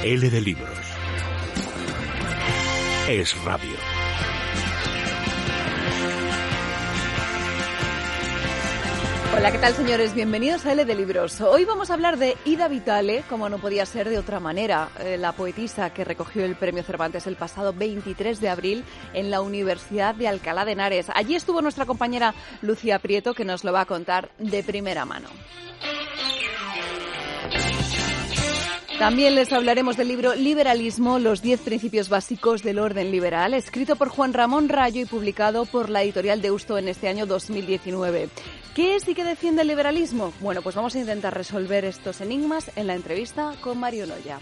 L de Libros. Es Radio. Hola, ¿qué tal, señores? Bienvenidos a L de Libros. Hoy vamos a hablar de Ida Vitale, como no podía ser de otra manera, la poetisa que recogió el premio Cervantes el pasado 23 de abril en la Universidad de Alcalá de Henares. Allí estuvo nuestra compañera Lucía Prieto, que nos lo va a contar de primera mano. También les hablaremos del libro Liberalismo, los 10 principios básicos del orden liberal, escrito por Juan Ramón Rayo y publicado por la editorial Deusto en este año 2019. ¿Qué es y qué defiende el liberalismo? Bueno, pues vamos a intentar resolver estos enigmas en la entrevista con Mario Noya.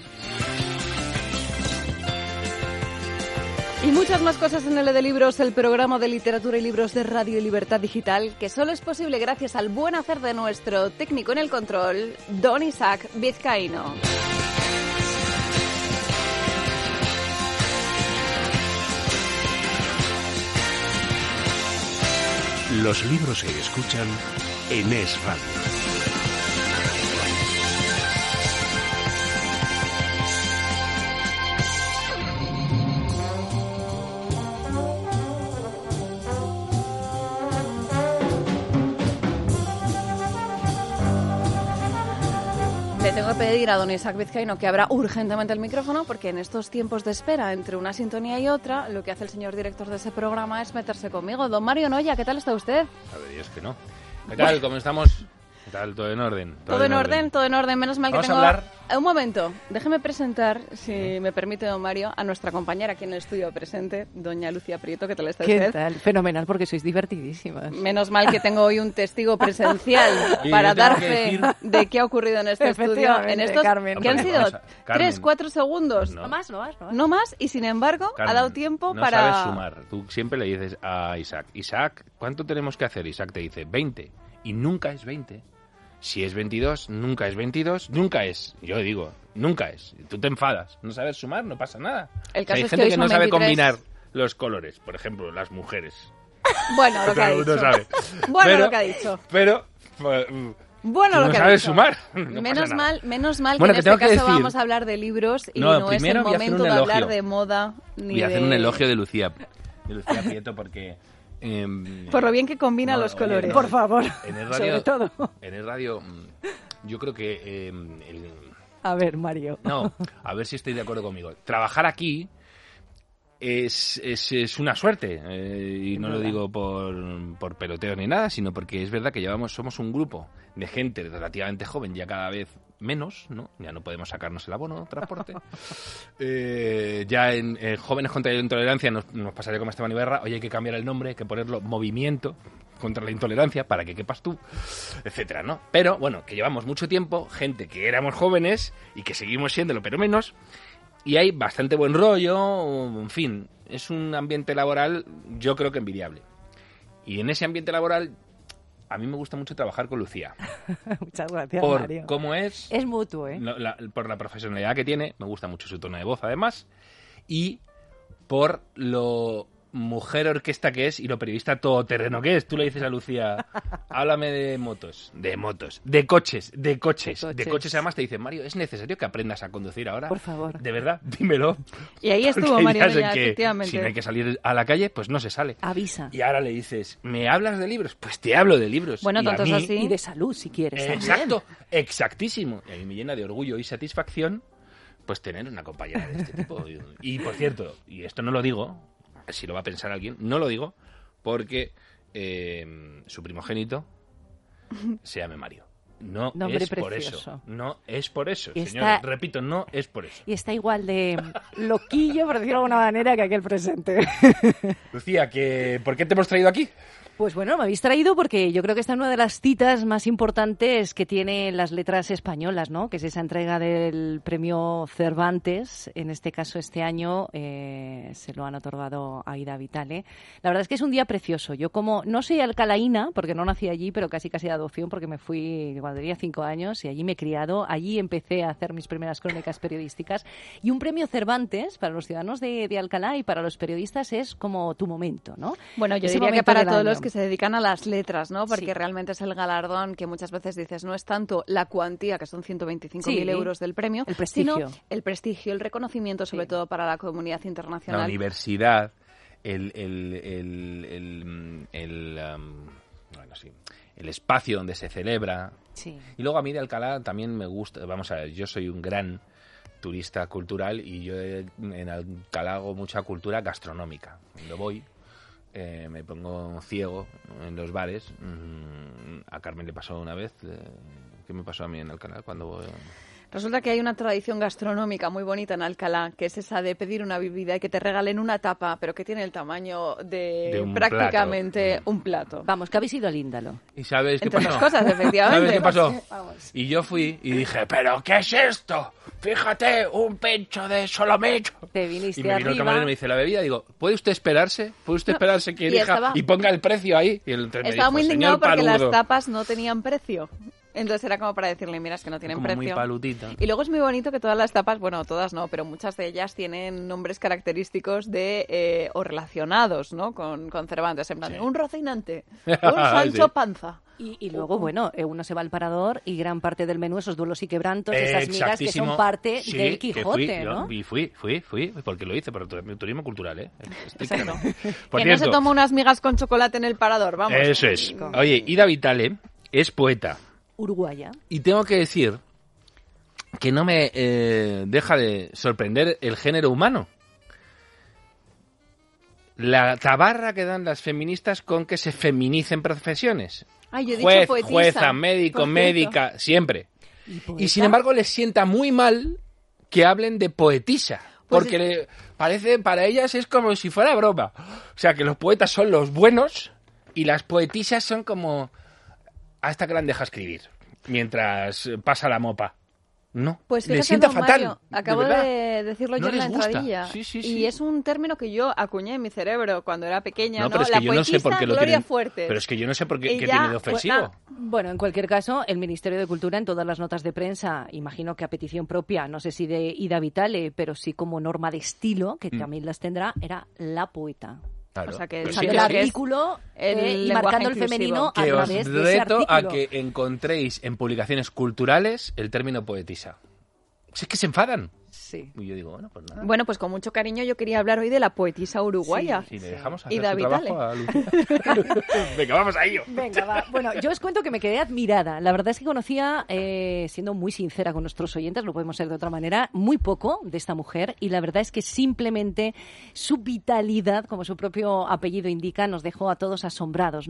Y muchas más cosas en L de Libros, el programa de literatura y libros de Radio y Libertad Digital, que solo es posible gracias al buen hacer de nuestro técnico en el control, don Isaac Vizcaíno. Los libros se escuchan en Es Radio. Le tengo que pedir a don Isaac Vizcaíno que abra urgentemente el micrófono, porque en estos tiempos de espera entre una sintonía y otra, lo que hace el señor director de ese programa es meterse conmigo. Don Mario Noya, ¿qué tal está usted? A ver, y es que no. ¿Qué tal? ¿Cómo estamos? ¿Qué tal? ¿Todo en orden? Todo en orden, todo en orden. Menos mal que Vamos tengo... a hablar. Un momento, déjeme presentar, si me permite, don Mario, a nuestra compañera aquí en el estudio presente, doña Lucía Prieto. ¿Qué tal está usted? ¿Qué tal? Fenomenal, porque sois divertidísimas. Menos mal que tengo hoy un testigo presencial Y para yo tengo dar que fe decir- de qué ha ocurrido en este estudio. En estos Carmen. que han Hombre, sido vamos a- Carmen. 3-4 segundos. No. No más. No más, y sin embargo, Carmen, ha dado tiempo no para... sabes sumar. Tú siempre le dices a Isaac, Isaac, ¿cuánto tenemos que hacer? Isaac te dice 20. Y nunca es 20. Si es 22, nunca es 22, nunca es. Yo digo, nunca es. Tú te enfadas. No sabes sumar, no pasa nada. El caso Hay es que gente hoy que son no sabe 23. combinar los colores. Por ejemplo, las mujeres. Bueno, lo que ha Todo el dicho. mundo sabe. Bueno, Pero- lo que ha dicho. Pero... Bueno, tú lo no que ha sabes dicho. sumar. No menos pasa nada. mal Bueno, que que en este tengo que caso decir- vamos a hablar de libros y No, no es el primero voy a hacer momento un de hablar elogio. de moda ni Voy a hacer de... un elogio de Lucía Prieto porque... Por lo bien que combina los oye, colores. Por favor, En el sobre radio, todo. En el radio, yo creo que... A ver, Mario. no, a ver si estáis de acuerdo conmigo. Trabajar aquí es una suerte. Y no lo digo por peloteo ni nada, sino porque es verdad que somos un grupo de gente relativamente joven, ya cada vez menos, ¿no? Ya no podemos sacarnos el abono, transporte. Ya en Jóvenes contra la Intolerancia nos pasaría como Esteban Ibarra, oye, hay que cambiar el nombre, hay que ponerlo Movimiento contra la Intolerancia para que quepas tú, etcétera, ¿no? Pero, bueno, que llevamos mucho tiempo, gente que éramos jóvenes y que seguimos siéndolo, pero menos, y hay bastante buen rollo, en fin, es un ambiente laboral, yo creo que envidiable. Y en ese ambiente laboral, a mí me gusta mucho trabajar con Lucía. Muchas gracias, Por Mario. cómo es, Es mutuo, ¿eh? por la profesionalidad que tiene, me gusta mucho su tono de voz además, y por lo mujer orquesta que es y lo periodista todoterreno que es. Tú le dices a Lucía, háblame de coches, de coches. Además te dicen, Mario, ¿es necesario que aprendas a conducir ahora? Por favor. De verdad, dímelo. Y ahí estuvo Porque hay Mario días en Noya, que efectivamente. si no hay que salir a la calle, pues no se sale. Avisa. Y ahora le dices, ¿me hablas de libros? Pues te hablo de libros. Bueno, Y a tanto es mí- así. Y de salud, si quieres. Exacto, exactísimo. Y a mí me llena de orgullo y satisfacción pues tener una compañera de este tipo. Y por cierto, y esto no lo digo, si lo va a pensar alguien, no lo digo porque su primogénito se llame Mario. No Nombre es por precioso. eso. No es por eso, Y señores. está- Repito, no es por eso. Y está igual de loquillo, por decirlo de alguna manera, que aquel presente. Lucía, ¿por qué te hemos traído aquí? Pues bueno, me habéis traído porque yo creo que esta es una de las citas más importantes que tienen las letras españolas, ¿no? Que es esa entrega del premio Cervantes. En este caso, este año se lo han otorgado a Ida Vitale. La verdad es que es un día precioso. Yo como no soy alcalaína, porque no nací allí, pero casi de adopción, porque me fui cuando tenía 5 años y allí me he criado. Allí empecé a hacer mis primeras crónicas periodísticas. Y un premio Cervantes para los ciudadanos de Alcalá y para los periodistas es como tu momento, ¿no? Bueno, yo Ese diría que momento para del todos año. los que que se dedican a las letras, ¿no? Porque Sí. realmente es el galardón que muchas veces dices, no es tanto la cuantía, que son 125.000 Sí, euros del premio, el prestigio. sino el prestigio, el reconocimiento, sobre todo para la comunidad La internacional. universidad, bueno, sí, el espacio donde se celebra. Sí. Y luego a mí de Alcalá también me gusta, vamos a ver, yo soy un gran turista cultural y yo en Alcalá hago mucha cultura gastronómica. Cuando voy, me pongo ciego en los bares. A Carmen le pasó una vez, ¿qué me pasó a mí en Alcalá cuando voy? Resulta que hay una tradición gastronómica muy bonita en Alcalá, que es esa de pedir una bebida y que te regalen una tapa, pero que tiene el tamaño de un prácticamente plato. un plato. Vamos, que habéis ido al Índalo. ¿Y sabes qué Entre pasó? otras cosas, efectivamente. ¿Sabes qué pasó? Vamos. Y yo fui y dije, ¿pero qué es esto? Fíjate, un pencho de solomillo. Te viniste Y me vino el arriba. camarero y me dice, ¿la bebida? Digo, ¿puede usted esperarse? ¿Puede usted esperarse que y elija estaba- y ponga el precio ahí? Y entonces me Estaba dijo, muy indignado "Señor porque las paludo". tapas no tenían precio. Entonces era como para decirle, mira, es que no tienen Como precio. muy palutita. Y luego es muy bonito que todas las tapas, bueno, todas no, pero muchas de ellas tienen nombres característicos de o relacionados, ¿no? Con Cervantes, en plan, Sí. un Rocinante, un Sancho Sí. Panza. Y luego, bueno, uno se va al parador y gran parte del menú, esos duelos y quebrantos, esas migas que son Exactísimo. parte Sí, del que Quijote, fui, yo, ¿no? y fui, porque lo hice, por turismo cultural, ¿eh? Estoy Exacto. claro. Por Que no se cierto, toma unas migas con chocolate en el parador, vamos. eso es. Oye, Ida Vitale es poeta. Uruguaya. Y tengo que decir que no me deja de sorprender el género humano. La tabarra que dan las feministas con que se feminicen profesiones. Ay, yo he Juez, dicho poetisa, jueza, médico, por cierto. médica, siempre. poeta? Y sin embargo les sienta muy mal que hablen de poetisa. Pues Porque parece, para ellas es como si fuera broma. O sea, que los poetas son los buenos y las poetisas son como hasta que la han dejado escribir mientras pasa la mopa. No, Pues les fíjate, sienta don fatal. Mario, acabo verdad. de decirlo No yo en la les gusta. entradilla. Sí, sí, Y sí. es un término que yo acuñé en mi cerebro cuando era pequeña, ¿no? Pero es que La yo no sé por poetisa qué lo Gloria tienen. Fuertes. Pero es que yo no sé por qué, qué Ella, tiene de ofensivo. Bueno, en cualquier caso, el Ministerio de Cultura en todas las notas de prensa, imagino que a petición propia, no sé si de Ida Vitale, pero sí como norma de estilo, que también las tendrá, era la poeta. Claro. O sea, que Pero usando sí el que sí. artículo el y lenguaje marcando el inclusivo. femenino a Que os través de ese reto a artículo. que encontréis en publicaciones culturales el término poetisa. Si es que se enfadan. Sí. Y yo digo, bueno, pues nada. Bueno, pues con mucho cariño yo quería hablar hoy de la poetisa uruguaya. Si le dejamos hacer Ida su Vitale. trabajo a Lucía. Venga, vamos a ello. Venga, va. Bueno, yo os cuento que me quedé admirada. La verdad es que conocía, siendo muy sincera con nuestros oyentes, no podemos ser de otra manera, muy poco de esta mujer. Y la verdad es que simplemente su vitalidad, como su propio apellido indica, nos dejó a todos asombrados.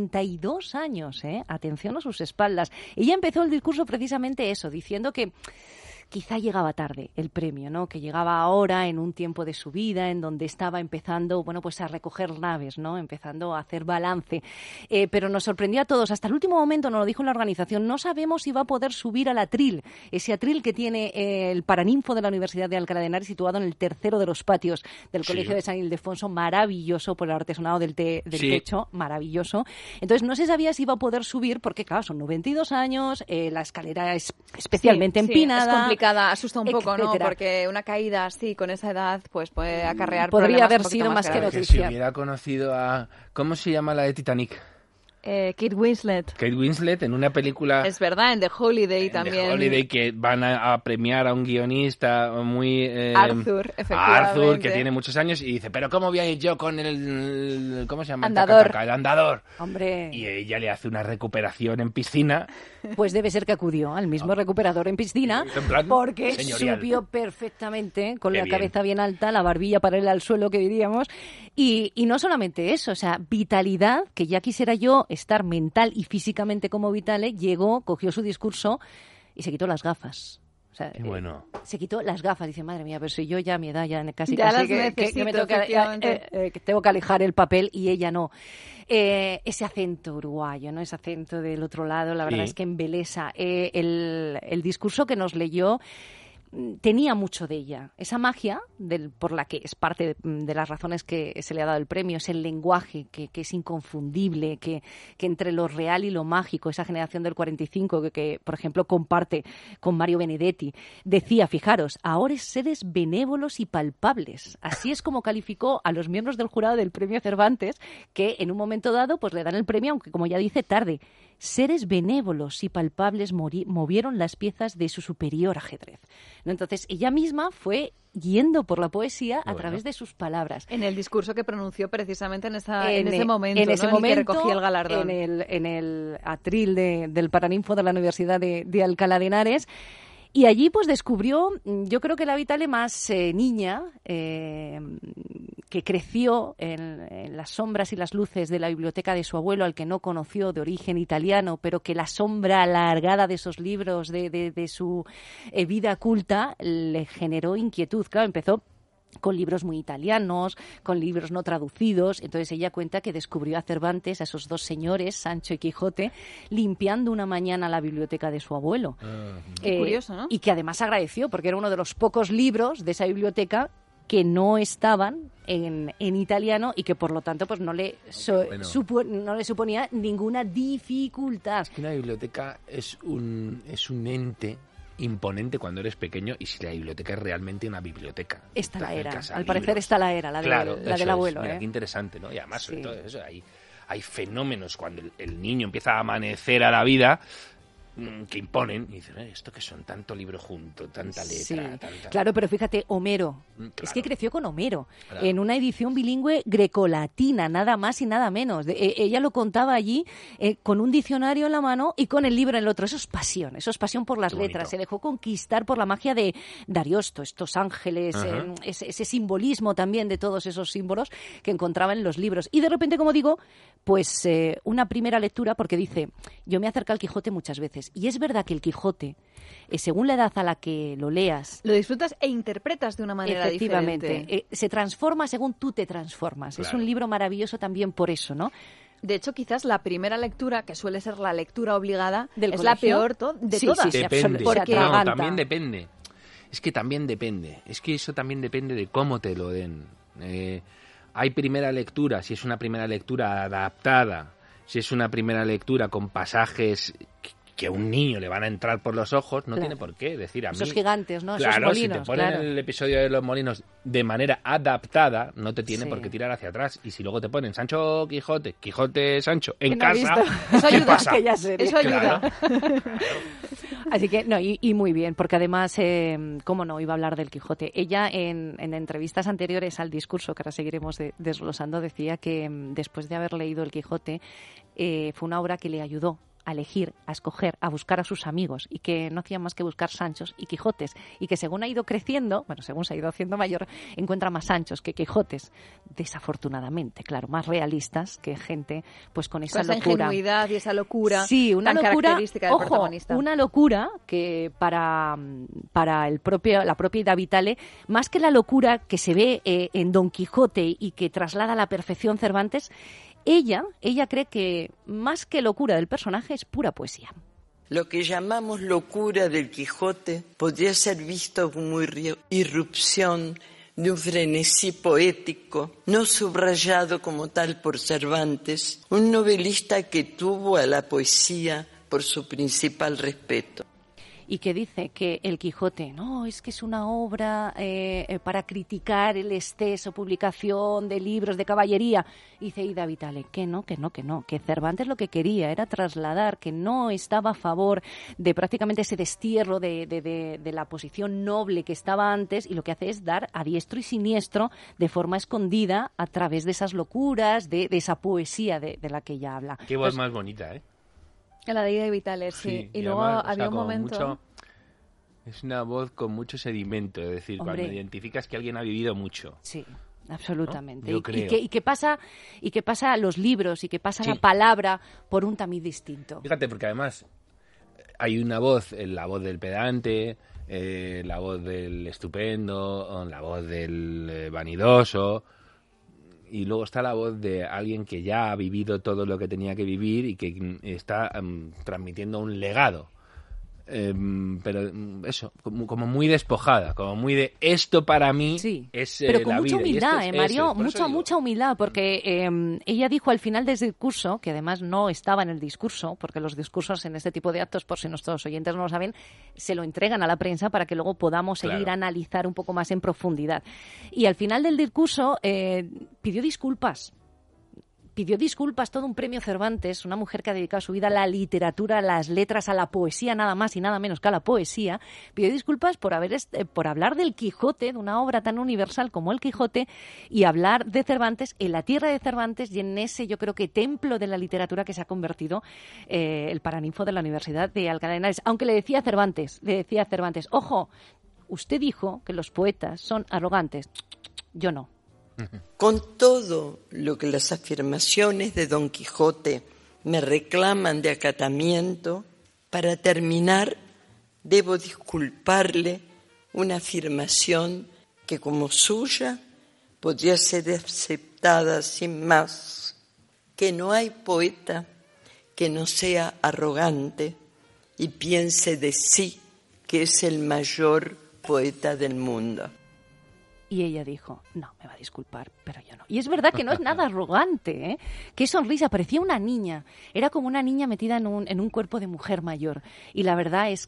92 años, ¿eh? Atención a sus espaldas. Ella empezó el discurso precisamente eso, diciendo que quizá llegaba tarde el premio, ¿no? Que llegaba ahora en un tiempo de su vida en donde estaba empezando, bueno, pues a recoger naves, ¿no? Empezando a hacer balance. Pero nos sorprendió a todos. Hasta el último momento nos lo dijo la organización. No sabemos si va a poder subir al atril. Ese atril que tiene el Paraninfo de la Universidad de Alcalá de Henares, situado en el tercero de los patios del Sí. Colegio de San Ildefonso. Maravilloso por el artesonado del Sí. techo. Maravilloso. Entonces no se sabía si iba a poder subir porque, claro, son 92 años, la escalera es especialmente Sí, sí, empinada. es complicada, asusta un poco, ¿no? etcétera. Porque una caída así, con esa edad, pues puede acarrear Podría problemas haber un poquito sido más que graves. Que noticia. si hubiera conocido a... ¿Cómo se llama la de Titanic? Kate Winslet. Kate Winslet en una película... Es verdad, en The Holiday en también. The Holiday, que van a premiar a un guionista muy... Arthur, efectivamente. Arthur, que tiene muchos años, y dice, pero ¿cómo voy a ir yo con el ¿cómo se llama? El Andador. taca-taca, el andador. Hombre, Y ella le hace una recuperación en piscina. pues debe ser que acudió al mismo recuperador en piscina En plan porque señorial. subió perfectamente, con Qué la bien. cabeza bien alta, la barbilla paralela al suelo, que diríamos. Y no solamente eso, o sea, vitalidad, que ya quisiera yo estar mental y físicamente como Vitale, llegó, cogió su discurso y se quitó las gafas. O sea, Qué bueno. se quitó las gafas. Dice, madre mía, pero si yo ya a mi edad ya casi Ya las que necesito, me tengo efectivamente. que tengo que alejar el papel y ella no. Ese acento uruguayo, ¿no? Ese acento del otro lado, la verdad Sí. es que embelesa. El discurso que nos leyó tenía mucho de ella. Esa magia, por la que es parte de las razones que se le ha dado el premio, es el lenguaje que es inconfundible, que entre lo real y lo mágico, esa generación del 45 que, por ejemplo, comparte con Mario Benedetti, decía, fijaros, ahora es seres benévolos y palpables. Así es como calificó a los miembros del jurado del premio Cervantes, que en un momento dado pues le dan el premio, aunque como ya dice, tarde. Seres benévolos y palpables movieron las piezas de su superior ajedrez. ¿No? Entonces, ella misma fue yendo por la poesía a través de sus palabras. En el discurso que pronunció precisamente en ese momento, en el que recogía el galardón. En el atril del Paraninfo de la Universidad de Alcalá de Henares. Y allí pues descubrió, yo creo que la Vitale más niña, que creció en las sombras y las luces de la biblioteca de su abuelo, al que no conoció, de origen italiano, pero que la sombra alargada de esos libros, de su vida culta, le generó inquietud. Claro, empezó con libros muy italianos, con libros no traducidos. Entonces ella cuenta que descubrió a Cervantes, a esos dos señores, Sancho y Quijote, limpiando una mañana la biblioteca de su abuelo. Qué curioso, ¿no? Y que además agradeció, porque era uno de los pocos libros de esa biblioteca que no estaban en italiano y que por lo tanto pues no le suponía ninguna dificultad. Es que una biblioteca es un ente imponente cuando eres pequeño, y si la biblioteca es realmente una biblioteca. Esta la era, al parecer esta la era, la del abuelo. Mira, qué interesante, ¿no? Y además, sobre todo eso, hay fenómenos cuando el niño empieza a amanecer a la vida que imponen, y dicen, esto que son tanto libro junto, tanta letra, tanta... Claro, pero fíjate, Homero, es que creció con Homero, en una edición bilingüe grecolatina, nada más y nada menos. Ella lo contaba allí con un diccionario en la mano y con el libro en el otro. Eso es pasión por las letras. Se dejó conquistar por la magia de Ariosto, estos ángeles, ese simbolismo también de todos esos símbolos que encontraba en los libros. Y de repente, como digo, pues una primera lectura, porque dice, yo me acerqué al Quijote muchas veces. Y es verdad que el Quijote, según la edad a la que lo leas... Lo disfrutas e interpretas de una manera diferente. Efectivamente. Se transforma según tú te transformas. Claro. Es un libro maravilloso también por eso, ¿no? De hecho, quizás la primera lectura, que suele ser la lectura obligada, ¿Del es colegio? La peor de todas. Sí, depende. porque No, también depende. Es que también depende. Es que eso también depende de cómo te lo den. Hay primera lectura, si es una primera lectura adaptada, si es una primera lectura con pasajes que a un niño le van a entrar por los ojos, no tiene por qué. Decir, a mí... Esos gigantes, ¿no? Claro, esos molinos. Si te ponen el episodio de los molinos de manera adaptada, no te tiene por qué tirar hacia atrás. Y si luego te ponen Sancho Quijote, Quijote Sancho, en casa, eso ayuda, ¿qué pasa? Eso ayuda. Claro. Así que, no, y muy bien, porque además, cómo no, iba a hablar del Quijote. Ella, en entrevistas anteriores al discurso, que ahora seguiremos desglosando, decía que después de haber leído el Quijote, fue una obra que le ayudó a elegir, a escoger, a buscar a sus amigos, y que no hacían más que buscar Sanchos y Quijotes, y que según ha ido creciendo, según se ha ido haciendo mayor, encuentra más Sanchos que Quijotes, desafortunadamente, claro, más realistas que gente pues con esa locura. Ingenuidad y esa locura. Sí, una tan locura, característica del protagonista. Una locura que para la propia Ida Vitale, más que la locura que se ve en Don Quijote y que traslada a la perfección Cervantes, ella cree que más que locura del personaje es pura poesía. Lo que llamamos locura del Quijote podría ser visto como irrupción de un frenesí poético, no subrayado como tal por Cervantes, un novelista que tuvo a la poesía por su principal respeto. Y que dice que el Quijote, no, es que es una obra para criticar el exceso, publicación de libros de caballería. Dice Ida Vitale, que no, que Cervantes lo que quería era trasladar, que no estaba a favor de prácticamente ese destierro de la posición noble que estaba antes, y lo que hace es dar a diestro y siniestro, de forma escondida, a través de esas locuras, de esa poesía de la que ella habla. Qué voz más bonita, ¿eh? La de Ida Vitale, sí. Y luego además, había un momento... Es una voz con mucho sedimento, es decir, cuando identificas que alguien ha vivido mucho. Sí, absolutamente. ¿No? Yo creo. Y que pasa los libros y que pasa la palabra por un tamiz distinto. Fíjate, porque además hay una voz, la voz del pedante, la voz del estupendo, la voz del vanidoso, y luego está la voz de alguien que ya ha vivido todo lo que tenía que vivir y que está transmitiendo un legado. pero eso, como muy despojada, como muy de esto para mí es pero con la mucha vida. humildad, Mario, mucha humildad, porque ella dijo al final del discurso, que además no estaba en el discurso, porque los discursos en este tipo de actos, por si nuestros oyentes no lo saben, se lo entregan a la prensa para que luego podamos seguir a analizar un poco más en profundidad. Y al final del discurso pidió disculpas. Pidió disculpas, todo un premio Cervantes, una mujer que ha dedicado su vida a la literatura, a las letras, a la poesía, nada más y nada menos que a la poesía. Pidió disculpas por hablar del Quijote, de una obra tan universal como el Quijote, y hablar de Cervantes en la tierra de Cervantes y en ese, yo creo que, templo de la literatura que se ha convertido el Paraninfo de la Universidad de Alcalá de Henares. Aunque le decía Cervantes, ojo, usted dijo que los poetas son arrogantes. Yo no. Con todo lo que las afirmaciones de Don Quijote me reclaman de acatamiento, para terminar debo disculparle una afirmación que como suya podría ser aceptada sin más, que no hay poeta que no sea arrogante y piense de sí que es el mayor poeta del mundo. Y ella dijo, no, me va a disculpar, pero yo no. Y es verdad que no es nada arrogante, ¿eh? Qué sonrisa, parecía una niña. Era como una niña metida en un cuerpo de mujer mayor. Y la verdad es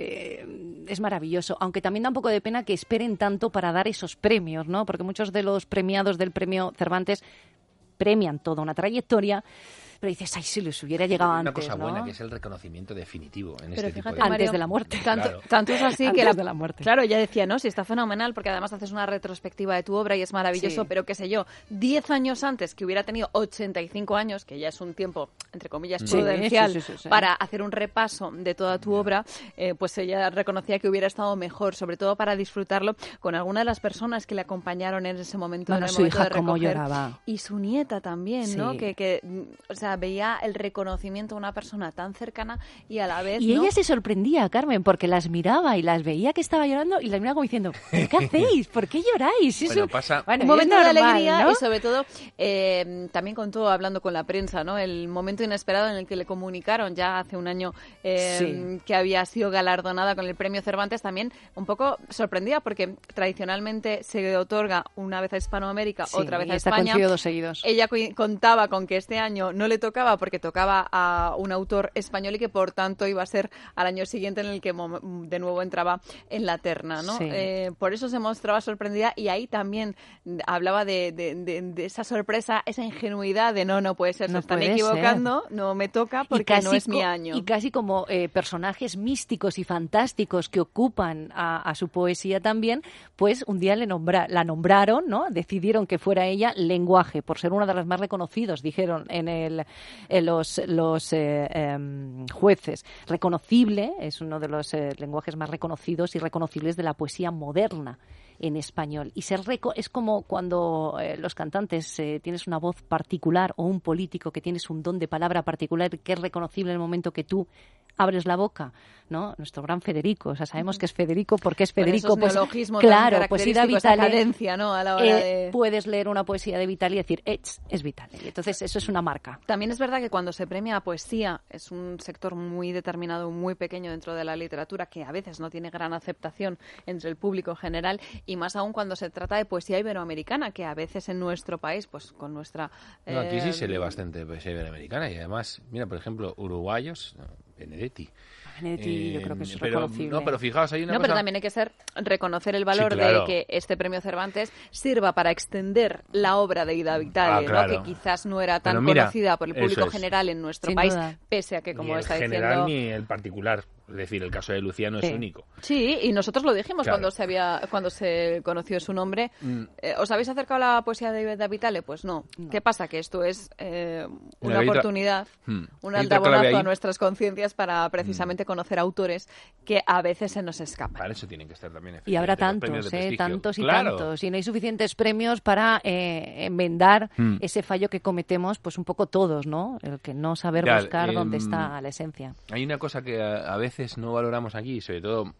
que es maravilloso. Aunque también da un poco de pena que esperen tanto para dar esos premios, ¿no? Porque muchos de los premiados del premio Cervantes premian toda una trayectoria, pero dices, ay, si les hubiera llegado antes, una cosa ¿no? buena, que es el reconocimiento definitivo en pero este fíjate, tipo de... Antes de la muerte. Tanto es así que Antes de la muerte. Claro, ya decía, ¿no? Sí, está fenomenal porque además haces una retrospectiva de tu obra y es maravilloso, pero qué sé yo, 10 años antes, que hubiera tenido 85 años, que ya es un tiempo, entre comillas, prudencial, sí. para hacer un repaso de toda tu obra, pues ella reconocía que hubiera estado mejor, sobre todo para disfrutarlo con alguna de las personas que le acompañaron en ese momento, en el su momento hija de cómo recoger. lloraba. Y su nieta también, ¿no? Sí. Que o sea, veía el reconocimiento a una persona tan cercana y a la vez, Y ¿no? ella se sorprendía, Carmen, porque las miraba y las veía que estaba llorando y las miraba como diciendo, ¿qué hacéis? ¿Por qué lloráis? Bueno, pasa... Un es momento de normal, alegría, ¿no? y sobre todo también contó, hablando con la prensa, ¿no? El momento inesperado en el que le comunicaron ya hace un año que había sido galardonada con el premio Cervantes, también un poco sorprendida porque tradicionalmente se otorga una vez a Hispanoamérica, otra vez a España. Coincidió 2 seguidos. Ella contaba con que este año no le tocaba porque tocaba a un autor español y que por tanto iba a ser al año siguiente en el que de nuevo entraba en la terna, ¿no? Sí. Por eso se mostraba sorprendida y ahí también hablaba de esa sorpresa, esa ingenuidad de no puede ser, se están equivocando, no me toca porque no es mi año. Y casi como personajes místicos y fantásticos que ocupan a su poesía también, pues un día la nombraron, ¿no? Decidieron que fuera ella lenguaje, por ser una de las más reconocidos, dijeron en los jueces. Reconocible, es uno de los lenguajes más reconocidos y reconocibles de la poesía moderna en español. Y es como cuando los cantantes tienes una voz particular, o un político que tienes un don de palabra particular que es reconocible en el momento que tú abres la boca, ¿no? Nuestro gran Federico, o sea, sabemos que es Federico porque es Federico. Pues neologismos claro, tan pues Ida característicos, Vitale, esa cadencia, ¿no? A la hora de... puedes leer una poesía de Vitale y decir, es Vitale. Y entonces eso es una marca. También es verdad que cuando se premia a poesía es un sector muy determinado, muy pequeño dentro de la literatura, que a veces no tiene gran aceptación entre el público en general, y más aún cuando se trata de poesía iberoamericana, que a veces en nuestro país, pues con nuestra... No, aquí sí se lee bastante poesía iberoamericana y además, mira, por ejemplo, uruguayos, Benedetti. Yo creo que es reconocible. No, pero fijaos, hay una cosa... pero también hay que reconocer el valor de que este premio Cervantes sirva para extender la obra de Ida Vitale, ¿no? Que quizás no era tan conocida por el público general en nuestro país, pese a que, como está diciendo... Ni el general ni el particular. Es decir, el caso de Luciano es único. Sí, y nosotros lo dijimos cuando se conoció su nombre. ¿Os habéis acercado a la poesía de Ida Vitale? Pues no. ¿Qué pasa? Que esto es una oportunidad, un altabonazo a nuestras conciencias para precisamente conocer autores que a veces se nos escapan. Para eso tienen que estar también. Y habrá tantos y tantos. Y no hay suficientes premios para enmendar ese fallo que cometemos, pues un poco todos, ¿no? El que no saber buscar dónde está la esencia. Hay una cosa que a veces no valoramos aquí, sobre todo,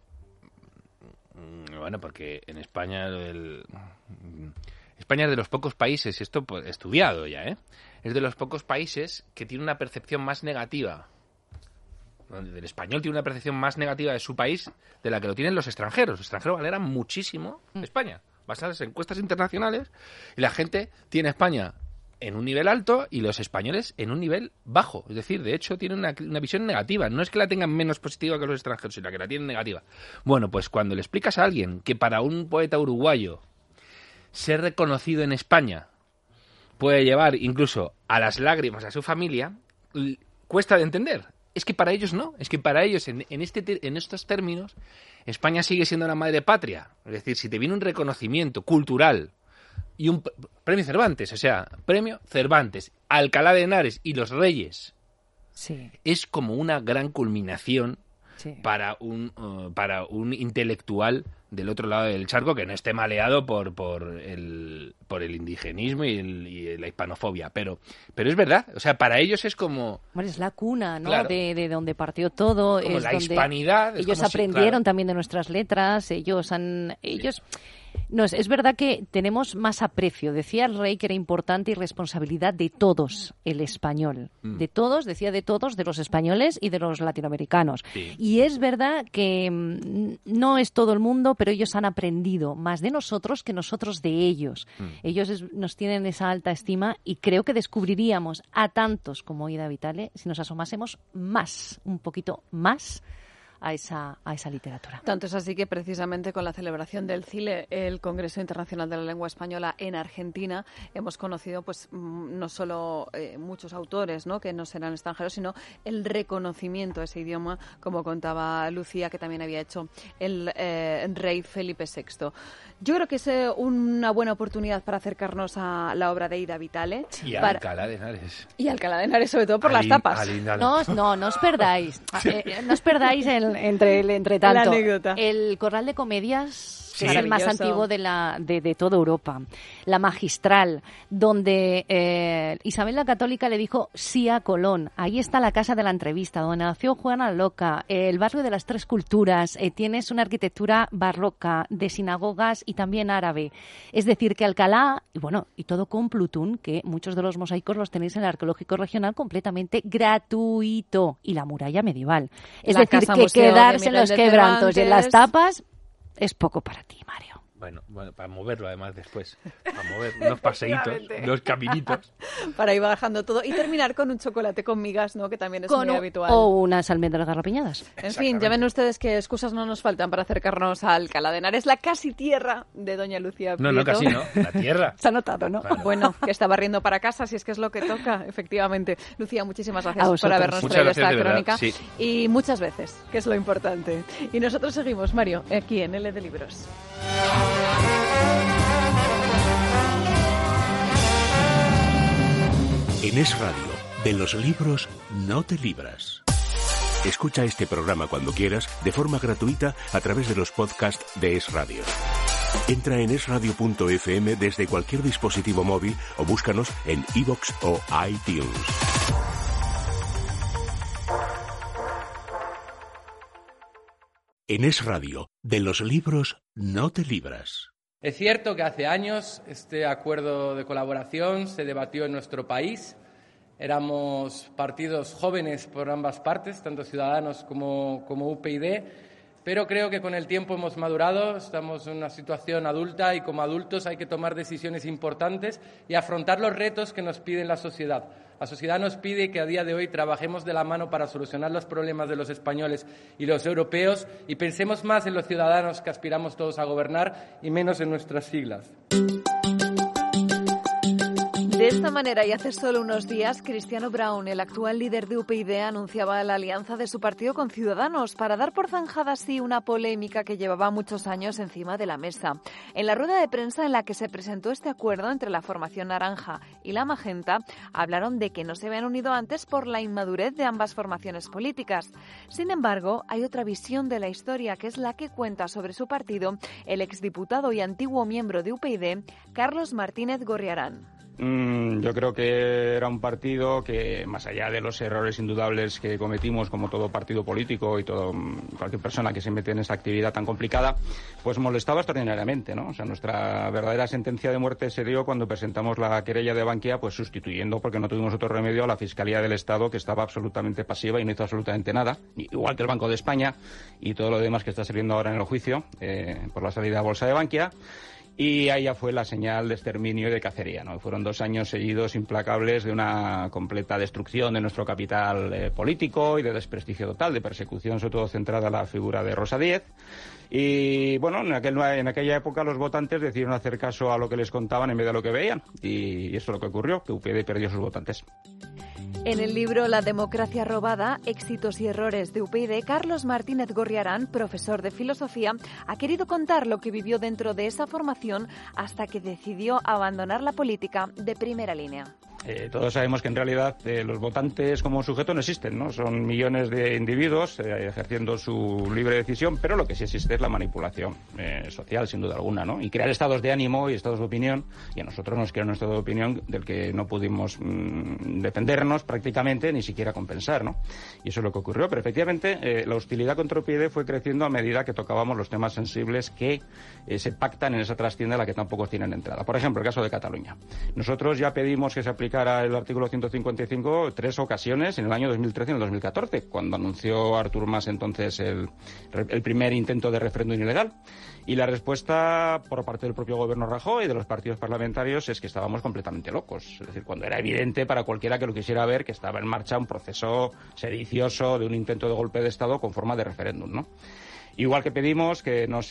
bueno, porque en España España es de los pocos países, esto pues, estudiado ya, es de los pocos países que tiene una percepción más negativa donde el español tiene una percepción más negativa de su país de la que lo tienen los extranjeros. Los extranjeros valoran muchísimo España. Vas a las encuestas internacionales y la gente tiene a España en un nivel alto y los españoles en un nivel bajo. Es decir, de hecho, tienen una visión negativa. No es que la tengan menos positiva que los extranjeros, sino que la tienen negativa. Bueno, pues cuando le explicas a alguien que para un poeta uruguayo ser reconocido en España puede llevar incluso a las lágrimas a su familia, cuesta de entender. Es que para ellos no. Es que para ellos, en estos términos, España sigue siendo la madre patria. Es decir, si te viene un reconocimiento cultural y un premio Cervantes, o sea, premio Cervantes, Alcalá de Henares y los Reyes, Sí. es como una gran culminación Sí. para un intelectual del otro lado del charco que no esté maleado por el indigenismo y la hispanofobia. Pero es verdad, o sea, para ellos es como... Bueno, es la cuna, ¿no? Claro. De donde partió todo. Como es la donde hispanidad. Es ellos como si- aprendieron claro. también de nuestras letras. No, es verdad que tenemos más aprecio. Decía el rey que era importante y responsabilidad de todos el español. De todos, decía de todos, de los españoles y de los latinoamericanos. Sí. Y es verdad que no es todo el mundo, pero ellos han aprendido más de nosotros que nosotros de ellos. Ellos nos tienen esa alta estima y creo que descubriríamos a tantos como Ida Vitale si nos asomásemos más, un poquito más, a esa literatura. Tanto es así que precisamente con la celebración del CILE, el Congreso Internacional de la Lengua Española en Argentina, hemos conocido pues no solo muchos autores, ¿no?, que no serán extranjeros, sino el reconocimiento a ese idioma, como contaba Lucía, que también había hecho el rey Felipe VI. Yo creo que es una buena oportunidad para acercarnos a la obra de Ida Vitale. Y Alcalá de Henares. Y Alcalá de Henares, sobre todo por las tapas. No os perdáis. No os perdáis entre tanto. La anécdota. El Corral de Comedias, que es el más Maravilloso. antiguo de toda Europa. La Magistral, donde Isabel la Católica le dijo sí a Colón. Ahí está la casa de la entrevista, donde nació Juana Loca. El barrio de las Tres Culturas. Tienes una arquitectura barroca, de sinagogas y también árabe. Es decir, que Alcalá, y todo con Plutón, que muchos de los mosaicos los tenéis en el Arqueológico Regional completamente gratuito. Y la muralla medieval. Es La decir, Casa que Museo de quedarse en Miguel los de quebrantos y en las Cervantes. tapas es poco para ti, Mario. Bueno, para moverlo además después. Para mover unos paseitos, unos caminitos. Para ir bajando todo y terminar con un chocolate con migas, ¿no?, que también es muy habitual. O unas almendras garrapiñadas. En fin, ya ven ustedes que excusas no nos faltan para acercarnos a Alcalá de Henares, la casi tierra de doña Lucía Prieto. No, casi no. La tierra. Se ha notado, ¿no? Claro. Bueno, que está barriendo para casa, si es que es lo que toca, efectivamente. Lucía, muchísimas A gracias por vosotros. habernos Muchas traído gracias, esta de verdad, crónica. sí. Y muchas veces, que es lo importante. Y nosotros seguimos, Mario, aquí en L de Libros. En Es Radio, de los libros no te libras. Escucha este programa cuando quieras, de forma gratuita, a través de los podcasts de Es Radio. Entra en esradio.fm desde cualquier dispositivo móvil o búscanos en iVoox o iTunes. En Es Radio, de los libros no te libras. Es cierto que hace años este acuerdo de colaboración se debatió en nuestro país. Éramos partidos jóvenes por ambas partes, tanto Ciudadanos como UPyD, pero creo que con el tiempo hemos madurado, estamos en una situación adulta y como adultos hay que tomar decisiones importantes y afrontar los retos que nos pide la sociedad. La sociedad nos pide que a día de hoy trabajemos de la mano para solucionar los problemas de los españoles y los europeos y pensemos más en los ciudadanos que aspiramos todos a gobernar y menos en nuestras siglas. De esta manera, y hace solo unos días, Cristiano Brown, el actual líder de UPyD, anunciaba la alianza de su partido con Ciudadanos para dar por zanjada así una polémica que llevaba muchos años encima de la mesa. En la rueda de prensa en la que se presentó este acuerdo entre la formación naranja y la magenta, hablaron de que no se habían unido antes por la inmadurez de ambas formaciones políticas. Sin embargo, hay otra visión de la historia, que es la que cuenta sobre su partido el exdiputado y antiguo miembro de UPyD, Carlos Martínez Gorriarán. Yo creo que era un partido que, más allá de los errores indudables que cometimos, como todo partido político y cualquier persona que se mete en esa actividad tan complicada, pues molestaba extraordinariamente, ¿no? O sea, nuestra verdadera sentencia de muerte se dio cuando presentamos la querella de Bankia, pues sustituyendo, porque no tuvimos otro remedio, a la Fiscalía del Estado, que estaba absolutamente pasiva y no hizo absolutamente nada, igual que el Banco de España y todo lo demás que está saliendo ahora en el juicio por la salida a bolsa de Bankia. Y ahí ya fue la señal de exterminio y de cacería, ¿no? Fueron 2 años seguidos implacables de una completa destrucción de nuestro capital político y de desprestigio total, de persecución sobre todo centrada en la figura de Rosa Díez. Y bueno, en aquella época los votantes decidieron hacer caso a lo que les contaban en vez de a lo que veían. Y eso es lo que ocurrió, que UPyD perdió sus votantes. En el libro La democracia robada, éxitos y errores de UPyD, Carlos Martínez Gorriarán, profesor de filosofía, ha querido contar lo que vivió dentro de esa formación hasta que decidió abandonar la política de primera línea. Todos sabemos que en realidad los votantes como sujeto no existen, ¿no? Son millones de individuos ejerciendo su libre decisión, pero lo que sí existe es la manipulación social, sin duda alguna, ¿no? Y crear estados de ánimo y estados de opinión, y a nosotros nos crearon un estado de opinión del que no pudimos defendernos prácticamente, ni siquiera compensar, ¿no? Y eso es lo que ocurrió, pero efectivamente la hostilidad contra UPyD fue creciendo a medida que tocábamos los temas sensibles que se pactan en esa trastienda a la que tampoco tienen entrada. Por ejemplo, el caso de Cataluña. Nosotros ya pedimos que se aplicara el artículo 155 3 ocasiones en el año 2013 y en el 2014, cuando anunció Artur Mas entonces el primer intento de referéndum ilegal. Y la respuesta por parte del propio gobierno Rajoy y de los partidos parlamentarios es que estábamos completamente locos. Es decir, cuando era evidente para cualquiera que lo quisiera ver que estaba en marcha un proceso sedicioso de un intento de golpe de Estado con forma de referéndum, ¿no? Igual que pedimos que no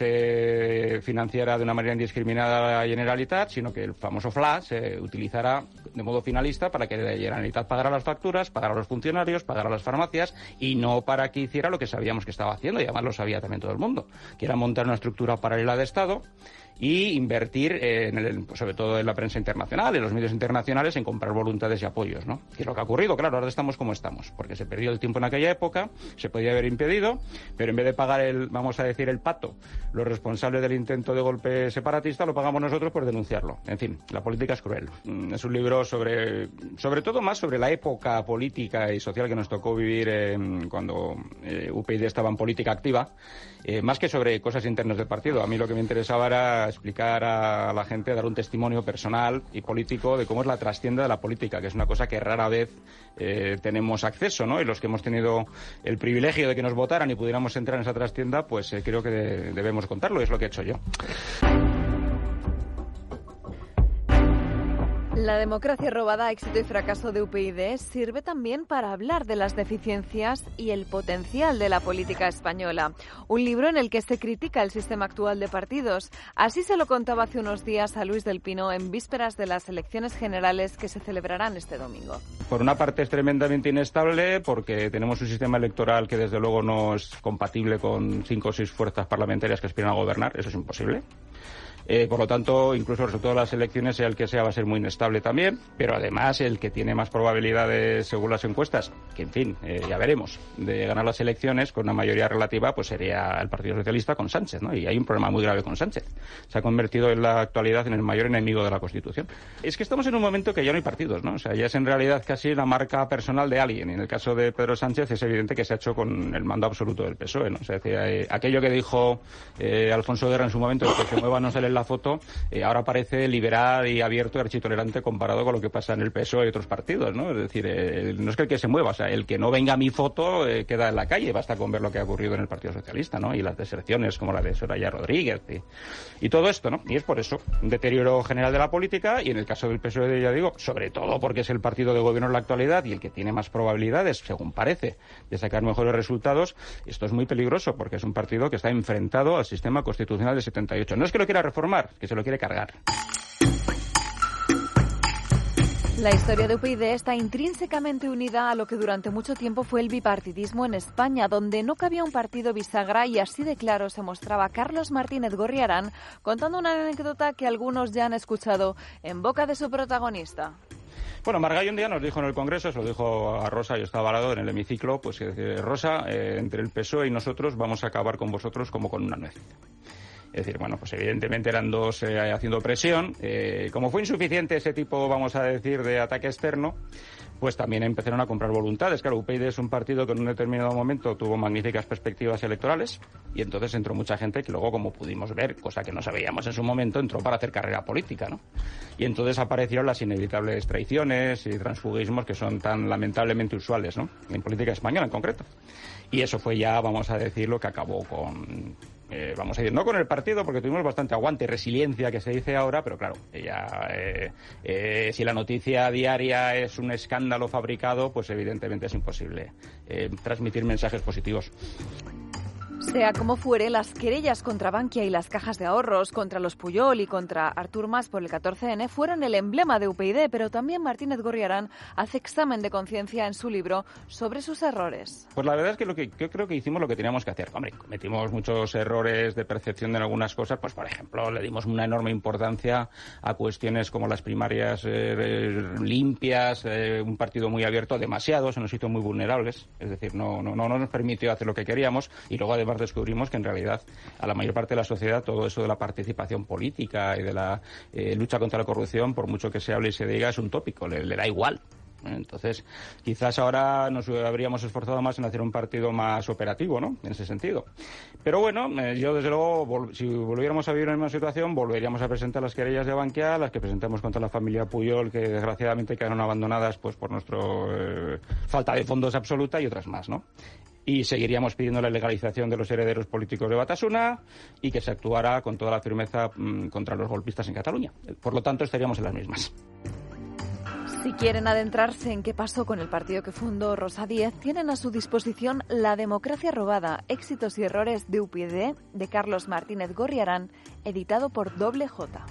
se financiara de una manera indiscriminada la Generalitat, sino que el famoso FLA se utilizara de modo finalista para que la Generalitat pagara las facturas, pagara a los funcionarios, pagara a las farmacias y no para que hiciera lo que sabíamos que estaba haciendo, y además lo sabía también todo el mundo, que era montar una estructura paralela de Estado y invertir, sobre todo en la prensa internacional, en los medios internacionales, en comprar voluntades y apoyos, ¿no? ¿Qué es lo que ha ocurrido? Claro, ahora estamos como estamos, porque se perdió el tiempo en aquella época, se podía haber impedido, pero en vez de pagar vamos a decir, el pato, los responsables del intento de golpe separatista, lo pagamos nosotros por denunciarlo. En fin, la política es cruel. Es un libro sobre todo más sobre la época política y social que nos tocó vivir cuando UPyD estaba en política activa, más que sobre cosas internas del partido. A mí lo que me interesaba era explicar a la gente, dar un testimonio personal y político de cómo es la trastienda de la política, que es una cosa que rara vez tenemos acceso, ¿no? Y los que hemos tenido el privilegio de que nos votaran y pudiéramos entrar en esa trastienda, pues creo que debemos contarlo, y es lo que he hecho yo. La democracia robada, éxito y fracaso de UPyD sirve también para hablar de las deficiencias y el potencial de la política española. Un libro en el que se critica el sistema actual de partidos. Así se lo contaba hace unos días a Luis del Pino en vísperas de las elecciones generales que se celebrarán este domingo. Por una parte es tremendamente inestable porque tenemos un sistema electoral que desde luego no es compatible con 5 o 6 fuerzas parlamentarias que aspiran a gobernar. Eso es imposible. Por lo tanto, incluso el resultado de las elecciones, sea el que sea, va a ser muy inestable también, pero además el que tiene más probabilidades, según las encuestas, que en fin, ya veremos, de ganar las elecciones con una mayoría relativa, pues sería el Partido Socialista con Sánchez, ¿no? Y hay un problema muy grave con Sánchez. Se ha convertido en la actualidad en el mayor enemigo de la Constitución. Es que estamos en un momento que ya no hay partidos, ¿no? O sea, ya es en realidad casi la marca personal de alguien. Y en el caso de Pedro Sánchez es evidente que se ha hecho con el mando absoluto del PSOE, ¿no? O sea, aquello que dijo Alfonso Guerra en su momento, de que se mueva no sale en la foto, ahora parece liberal y abierto y architolerante comparado con lo que pasa en el PSOE y otros partidos, ¿no? Es decir, no es que el que se mueva, o sea, el que no venga a mi foto queda en la calle. Basta con ver lo que ha ocurrido en el Partido Socialista, ¿no? Y las deserciones como la de Soraya Rodríguez y todo esto, ¿no? Y es por eso un deterioro general de la política, y en el caso del PSOE, ya digo, sobre todo porque es el partido de gobierno en la actualidad y el que tiene más probabilidades, según parece, de sacar mejores resultados. Esto es muy peligroso porque es un partido que está enfrentado al sistema constitucional de 78. No es que lo quiera reformar, que se lo quiere cargar. La historia de UPyD está intrínsecamente unida a lo que durante mucho tiempo fue el bipartidismo en España, donde no cabía un partido bisagra, y así de claro se mostraba Carlos Martínez Gorriarán contando una anécdota que algunos ya han escuchado en boca de su protagonista. Bueno, Margallo un día nos dijo en el Congreso, se lo dijo a Rosa, yo estaba al lado en el hemiciclo, pues Rosa, entre el PSOE y nosotros vamos a acabar con vosotros como con una nuez. Es decir, bueno, pues evidentemente eran dos haciendo presión. Como fue insuficiente ese tipo, vamos a decir, de ataque externo, pues también empezaron a comprar voluntades. Claro, UPyD es un partido que en un determinado momento tuvo magníficas perspectivas electorales y entonces entró mucha gente que luego, como pudimos ver, cosa que no sabíamos en su momento, entró para hacer carrera política, ¿no? Y entonces aparecieron las inevitables traiciones y transfugismos que son tan lamentablemente usuales, ¿no?, en política española en concreto. Y eso fue ya, vamos a decir, lo que acabó con... vamos a decir, no con el partido, porque tuvimos bastante aguante, resiliencia, que se dice ahora, pero claro, si la noticia diaria es un escándalo fabricado, pues evidentemente es imposible transmitir mensajes positivos. Sea como fuere, las querellas contra Bankia y las cajas de ahorros, contra los Pujol y contra Artur Mas por el 14N fueron el emblema de UPyD, pero también Martínez Gorriarán hace examen de conciencia en su libro sobre sus errores. Pues la verdad es que yo creo que hicimos lo que teníamos que hacer. Hombre, cometimos muchos errores de percepción de algunas cosas, pues por ejemplo, le dimos una enorme importancia a cuestiones como las primarias limpias, un partido muy abierto, demasiado, se nos hizo muy vulnerables, es decir, no nos permitió hacer lo que queríamos y luego además descubrimos que en realidad a la mayor parte de la sociedad todo eso de la participación política y de la lucha contra la corrupción, por mucho que se hable y se diga, es un tópico, le da igual. Entonces, quizás ahora nos habríamos esforzado más en hacer un partido más operativo, ¿no?, en ese sentido. Pero bueno, yo desde luego, si volviéramos a vivir en la misma situación, volveríamos a presentar las querellas de Bankia, las que presentamos contra la familia Pujol, que desgraciadamente quedaron abandonadas pues por nuestra falta de fondos absoluta, y otras más, ¿no? Y seguiríamos pidiendo la legalización de los herederos políticos de Batasuna y que se actuara con toda la firmeza contra los golpistas en Cataluña. Por lo tanto, estaríamos en las mismas. Si quieren adentrarse en qué pasó con el partido que fundó Rosa Díez, tienen a su disposición La democracia robada, éxitos y errores de UPyD, de Carlos Martínez Gorriarán, editado por Doble J.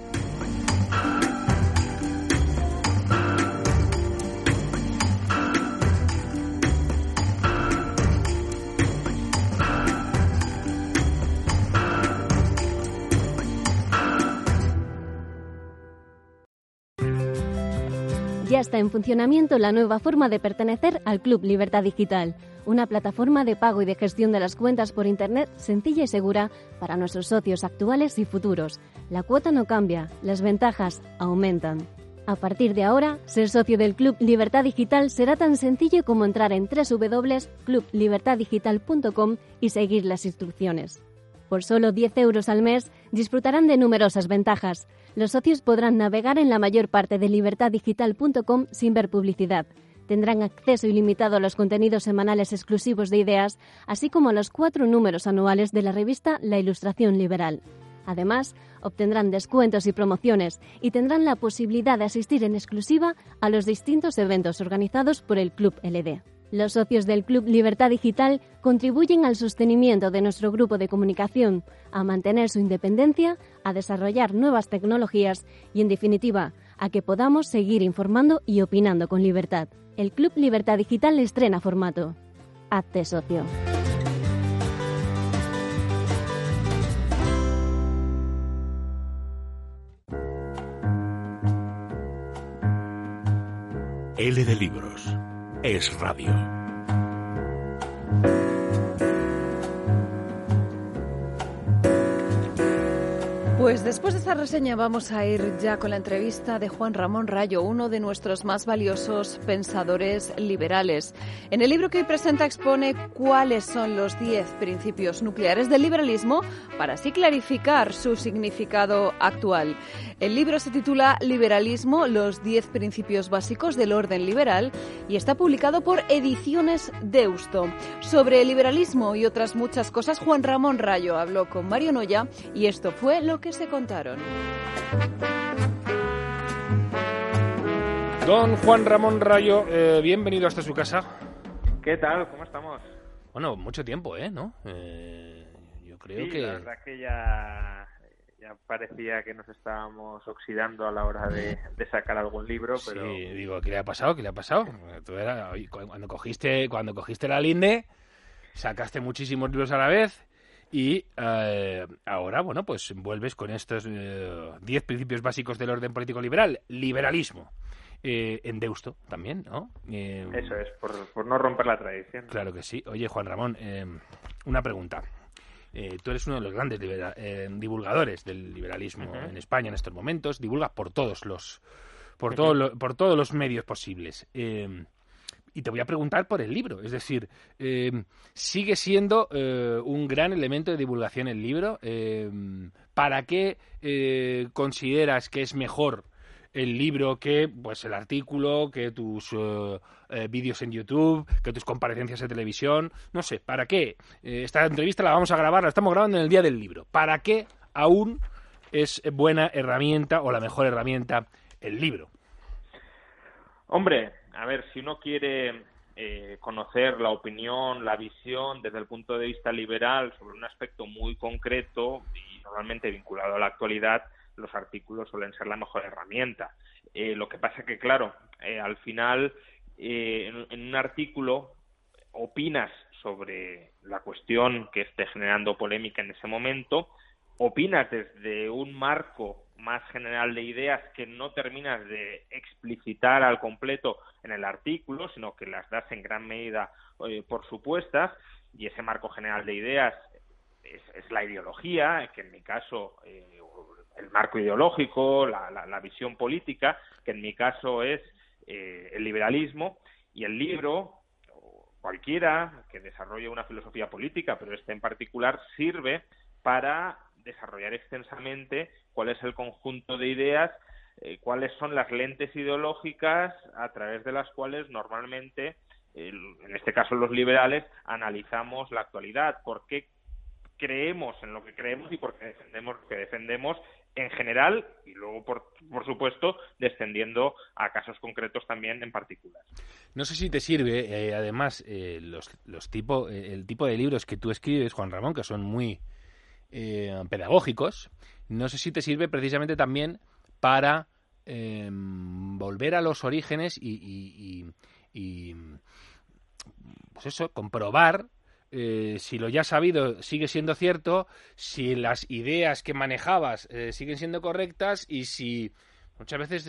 Ya está en funcionamiento la nueva forma de pertenecer al Club Libertad Digital, una plataforma de pago y de gestión de las cuentas por Internet sencilla y segura para nuestros socios actuales y futuros. La cuota no cambia, las ventajas aumentan. A partir de ahora, ser socio del Club Libertad Digital será tan sencillo como entrar en www.clublibertaddigital.com y seguir las instrucciones. Por solo 10 euros al mes disfrutarán de numerosas ventajas. Los socios podrán navegar en la mayor parte de libertaddigital.com sin ver publicidad. Tendrán acceso ilimitado a los contenidos semanales exclusivos de Ideas, así como a los 4 números anuales de la revista La Ilustración Liberal. Además, obtendrán descuentos y promociones y tendrán la posibilidad de asistir en exclusiva a los distintos eventos organizados por el Club LD. Los socios del Club Libertad Digital contribuyen al sostenimiento de nuestro grupo de comunicación, a mantener su independencia, a desarrollar nuevas tecnologías y, en definitiva, a que podamos seguir informando y opinando con libertad. El Club Libertad Digital estrena formato. Hazte socio. L de Libros. Es Radio. Pues después de esta reseña vamos a ir ya con la entrevista de Juan Ramón Rayo, uno de nuestros más valiosos pensadores liberales. En el libro que hoy presenta expone cuáles son los 10 principios nucleares del liberalismo para así clarificar su significado actual. El libro se titula Liberalismo, los 10 principios básicos del orden liberal y está publicado por Ediciones Deusto. Sobre el liberalismo y otras muchas cosas, Juan Ramón Rayo habló con Mario Noya y esto fue lo que se contaron. Don Juan Ramón Rayo, bienvenido hasta su casa. ¿Qué tal? ¿Cómo estamos? Bueno, mucho tiempo, ¿no? Yo creo que... la verdad que ya parecía que nos estábamos oxidando a la hora de sacar algún libro, pero... Sí, digo, ¿qué le ha pasado? ¿Qué le ha pasado? Cuando cogiste la linde, sacaste muchísimos libros a la vez y ahora, bueno, pues vuelves con estos 10 principios básicos del orden político liberal. Liberalismo. En Deusto también, ¿no? Eso es, por no romper la tradición. Claro que sí. Oye, Juan Ramón, una pregunta. tú eres uno de los grandes divulgadores del liberalismo en España en estos momentos, divulgas por todos los medios posibles. Y te voy a preguntar por el libro, es decir, ¿sigue siendo un gran elemento de divulgación el libro? ¿Para qué consideras que es mejor el libro que pues el artículo, que tus vídeos en YouTube, que tus comparecencias en televisión? No sé, ¿para qué? Esta entrevista la estamos grabando en el día del libro. ¿Para qué aún es buena herramienta o la mejor herramienta el libro? Hombre, a ver, si uno quiere conocer la opinión, la visión desde el punto de vista liberal sobre un aspecto muy concreto y normalmente vinculado a la actualidad, los artículos suelen ser la mejor herramienta. Lo que pasa que, claro, al final en un artículo opinas sobre la cuestión que esté generando polémica en ese momento, opinas desde un marco más general de ideas que no terminas de explicitar al completo en el artículo, sino que las das en gran medida por supuestas, y ese marco general de ideas es la ideología, que en mi caso el marco ideológico, la visión política, que en mi caso es el liberalismo, y el libro, cualquiera que desarrolle una filosofía política, pero este en particular, sirve para desarrollar extensamente cuál es el conjunto de ideas, cuáles son las lentes ideológicas a través de las cuales normalmente, en este caso los liberales, analizamos la actualidad, por qué creemos en lo que creemos y por qué defendemos lo que defendemos en general y luego, por supuesto, descendiendo a casos concretos también en particular. No sé si te sirve, además, el tipo de libros que tú escribes, Juan Ramón, que son muy pedagógicos, no sé si te sirve precisamente también para volver a los orígenes y pues eso, comprobar si lo ya sabido sigue siendo cierto, si las ideas que manejabas siguen siendo correctas y si muchas veces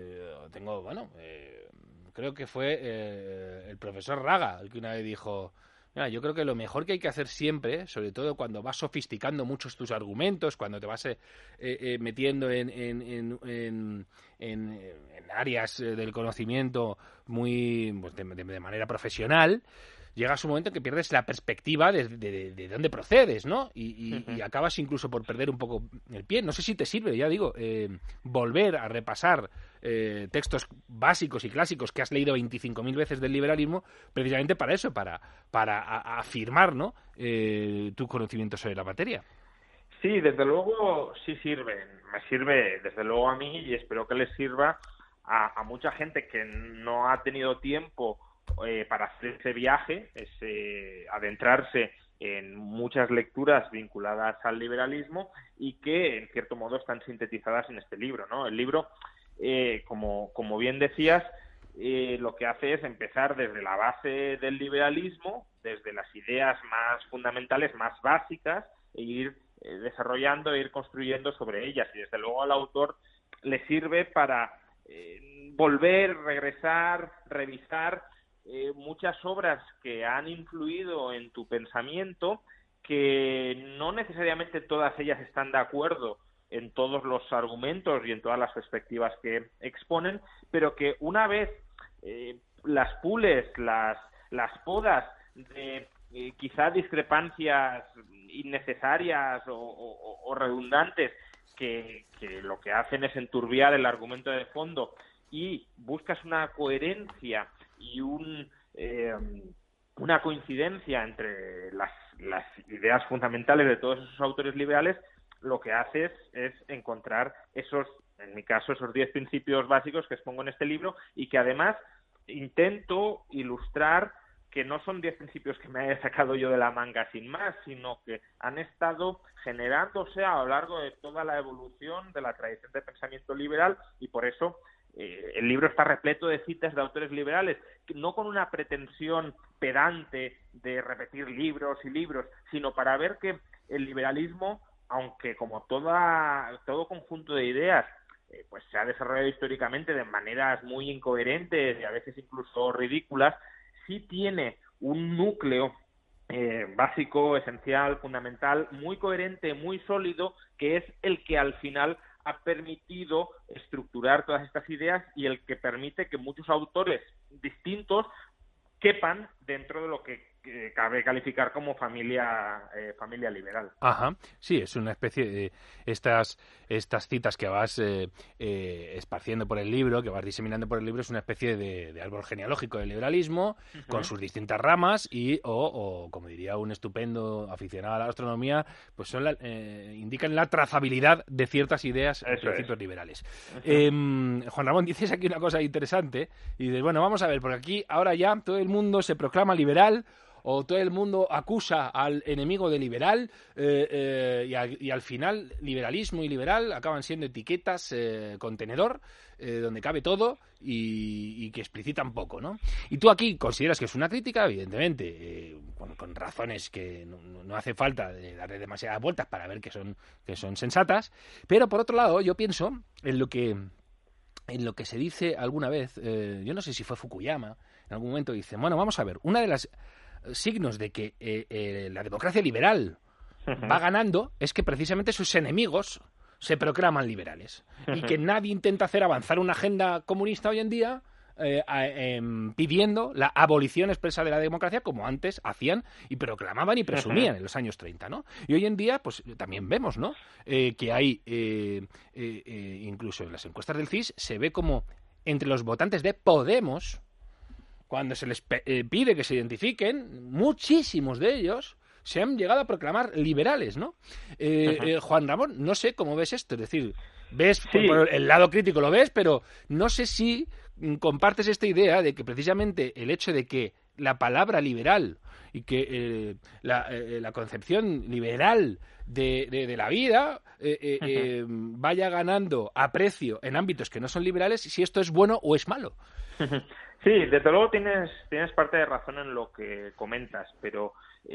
creo que fue el profesor Raga el que una vez dijo: mira, yo creo que lo mejor que hay que hacer siempre, sobre todo cuando vas sofisticando muchos tus argumentos, cuando te vas metiendo en áreas del conocimiento muy pues, de manera profesional, llegas a un momento en que pierdes la perspectiva de dónde procedes, ¿no? Y acabas incluso por perder un poco el pie. No sé si te sirve, ya digo, volver a repasar textos básicos y clásicos que has leído 25.000 veces del liberalismo, precisamente para eso, para afirmar, ¿no? Tu conocimiento sobre la materia. Sí, desde luego sí sirven. Me sirve desde luego a mí y espero que les sirva a mucha gente que no ha tenido tiempo para hacer ese viaje, adentrarse en muchas lecturas vinculadas al liberalismo y que en cierto modo están sintetizadas en este libro, ¿no? El libro, como bien decías, lo que hace es empezar desde la base del liberalismo, desde las ideas más fundamentales, más básicas, e ir desarrollando e ir construyendo sobre ellas. Y desde luego al autor le sirve para volver, regresar, revisar muchas obras que han influido en tu pensamiento, que no necesariamente todas ellas están de acuerdo en todos los argumentos y en todas las perspectivas que exponen, pero que una vez las pules, las podas de quizá discrepancias innecesarias o redundantes que lo que hacen es enturbiar el argumento de fondo, y buscas una coherencia y una coincidencia entre las ideas fundamentales de todos esos autores liberales, lo que haces es encontrar en mi caso, esos 10 principios básicos que expongo en este libro, y que además intento ilustrar que no son 10 principios que me haya sacado yo de la manga sin más, sino que han estado generándose a lo largo de toda la evolución de la tradición de pensamiento liberal, y por eso el libro está repleto de citas de autores liberales, no con una pretensión pedante de repetir libros y libros, sino para ver que el liberalismo, aunque como todo conjunto de ideas, pues se ha desarrollado históricamente de maneras muy incoherentes y a veces incluso ridículas, sí tiene un núcleo básico, esencial, fundamental, muy coherente, muy sólido, que es el que al final ha permitido estructurar todas estas ideas y el que permite que muchos autores distintos quepan dentro de lo que cabe calificar como familia liberal. Ajá, sí, es una especie de estas citas que vas esparciendo por el libro, que vas diseminando por el libro, es una especie de árbol genealógico del liberalismo, con sus distintas ramas o como diría un estupendo aficionado a la astronomía, pues indican la trazabilidad de ciertas ideas y principios liberales. Juan Ramón, dices aquí una cosa interesante y dices, bueno, vamos a ver, porque aquí ahora ya todo el mundo se proclama liberal, o todo el mundo acusa al enemigo de liberal y al final liberalismo y liberal acaban siendo etiquetas contenedor donde cabe todo y que explicitan poco, ¿no? Y tú aquí consideras que es una crítica, evidentemente, con razones que no hace falta de darle demasiadas vueltas para ver que son sensatas, pero por otro lado yo pienso en lo que se dice alguna vez, yo no sé si fue Fukuyama, en algún momento dice, bueno, vamos a ver, una de las signos de que la democracia liberal va ganando es que precisamente sus enemigos se proclaman liberales y que nadie intenta hacer avanzar una agenda comunista hoy en día pidiendo la abolición expresa de la democracia como antes hacían y proclamaban y presumían en los años 30, ¿no? Y hoy en día pues también vemos, ¿no? Que hay incluso en las encuestas del CIS se ve como entre los votantes de Podemos, cuando se les pide que se identifiquen, muchísimos de ellos se han llegado a proclamar liberales, ¿no? Juan Ramón, no sé cómo ves esto, es decir, ves sí. por el lado crítico lo ves, pero no sé si compartes esta idea de que precisamente el hecho de que la palabra liberal y que la concepción liberal de la vida vaya ganando aprecio en ámbitos que no son liberales, si esto es bueno o es malo. Sí, desde luego tienes parte de razón en lo que comentas, pero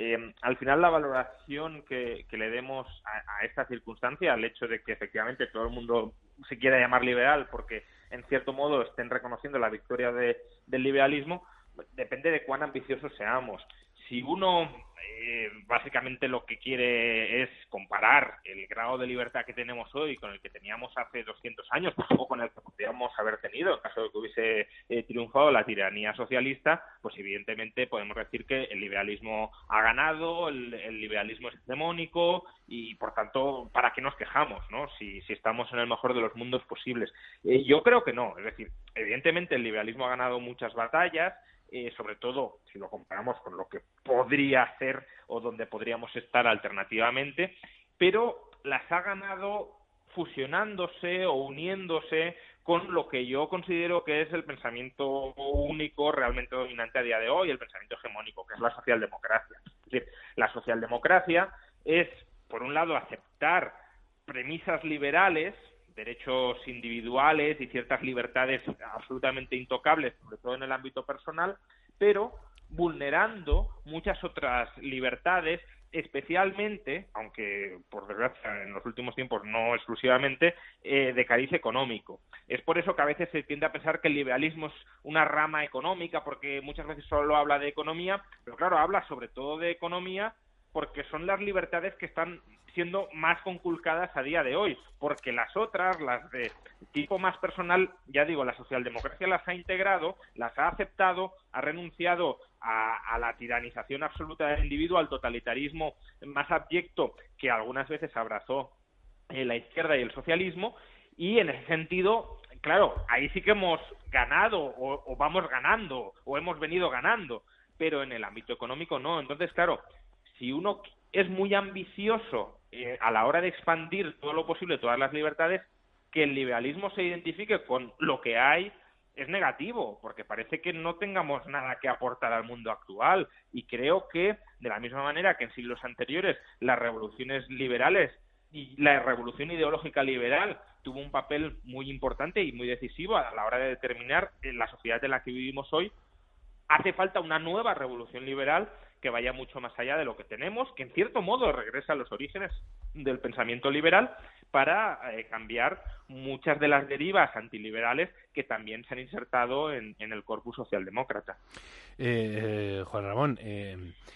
al final la valoración que le demos a esta circunstancia, al hecho de que efectivamente todo el mundo se quiera llamar liberal porque en cierto modo estén reconociendo la victoria del liberalismo, depende de cuán ambiciosos seamos. Si uno básicamente lo que quiere es comparar el grado de libertad que tenemos hoy con el que teníamos hace 200 años, o con el que podríamos haber tenido en caso de que hubiese triunfado la tiranía socialista, pues evidentemente podemos decir que el liberalismo ha ganado, el liberalismo es hegemónico y por tanto, ¿para qué nos quejamos, no? Si estamos en el mejor de los mundos posibles. Yo creo que no, es decir, evidentemente el liberalismo ha ganado muchas batallas, sobre todo si lo comparamos con lo que podría ser o donde podríamos estar alternativamente, pero las ha ganado fusionándose o uniéndose con lo que yo considero que es el pensamiento único realmente dominante a día de hoy, el pensamiento hegemónico, que es la socialdemocracia. Es decir, la socialdemocracia es, por un lado, aceptar premisas liberales, derechos individuales y ciertas libertades absolutamente intocables, sobre todo en el ámbito personal, pero vulnerando muchas otras libertades, especialmente, aunque por desgracia en los últimos tiempos no exclusivamente, de cariz económico. Es por eso que a veces se tiende a pensar que el liberalismo es una rama económica, porque muchas veces solo habla de economía, pero claro, habla sobre todo de economía porque son las libertades que están siendo más conculcadas a día de hoy, porque las otras, las de tipo más personal, ya digo, la socialdemocracia las ha integrado, las ha aceptado, ha renunciado a la tiranización absoluta del individuo, al totalitarismo más abyecto que algunas veces abrazó la izquierda y el socialismo, y en ese sentido, claro, ahí sí que hemos ganado o vamos ganando o hemos venido ganando, pero en el ámbito económico no. Entonces, claro, si uno es muy ambicioso a la hora de expandir todo lo posible, todas las libertades, que el liberalismo se identifique con lo que hay es negativo, porque parece que no tengamos nada que aportar al mundo actual. Y creo que, de la misma manera que en siglos anteriores las revoluciones liberales y la revolución ideológica liberal tuvo un papel muy importante y muy decisivo a la hora de determinar la sociedad en la que vivimos hoy, hace falta una nueva revolución liberal que vaya mucho más allá de lo que tenemos, que en cierto modo regresa a los orígenes del pensamiento liberal para cambiar muchas de las derivas antiliberales que también se han insertado en el corpus socialdemócrata. Juan Ramón,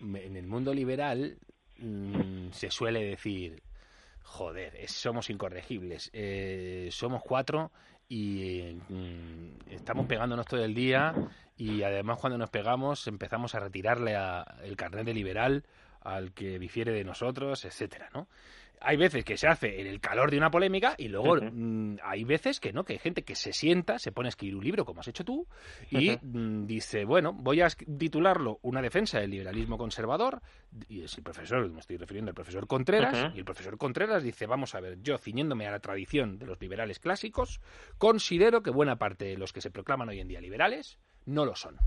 en el mundo liberal se suele decir, joder, somos incorregibles, somos 4 y estamos pegándonos todo el día, y además cuando nos pegamos empezamos a retirarle el carnet de liberal al que difiere de nosotros, etcétera, ¿no? Hay veces que se hace en el calor de una polémica y luego hay veces que no, que hay gente que se sienta, se pone a escribir un libro, como has hecho tú, y dice, bueno, voy a titularlo Una defensa del liberalismo conservador, y es el profesor, me estoy refiriendo al profesor Contreras, y el profesor Contreras dice, vamos a ver, yo ciñéndome a la tradición de los liberales clásicos, considero que buena parte de los que se proclaman hoy en día liberales no lo son.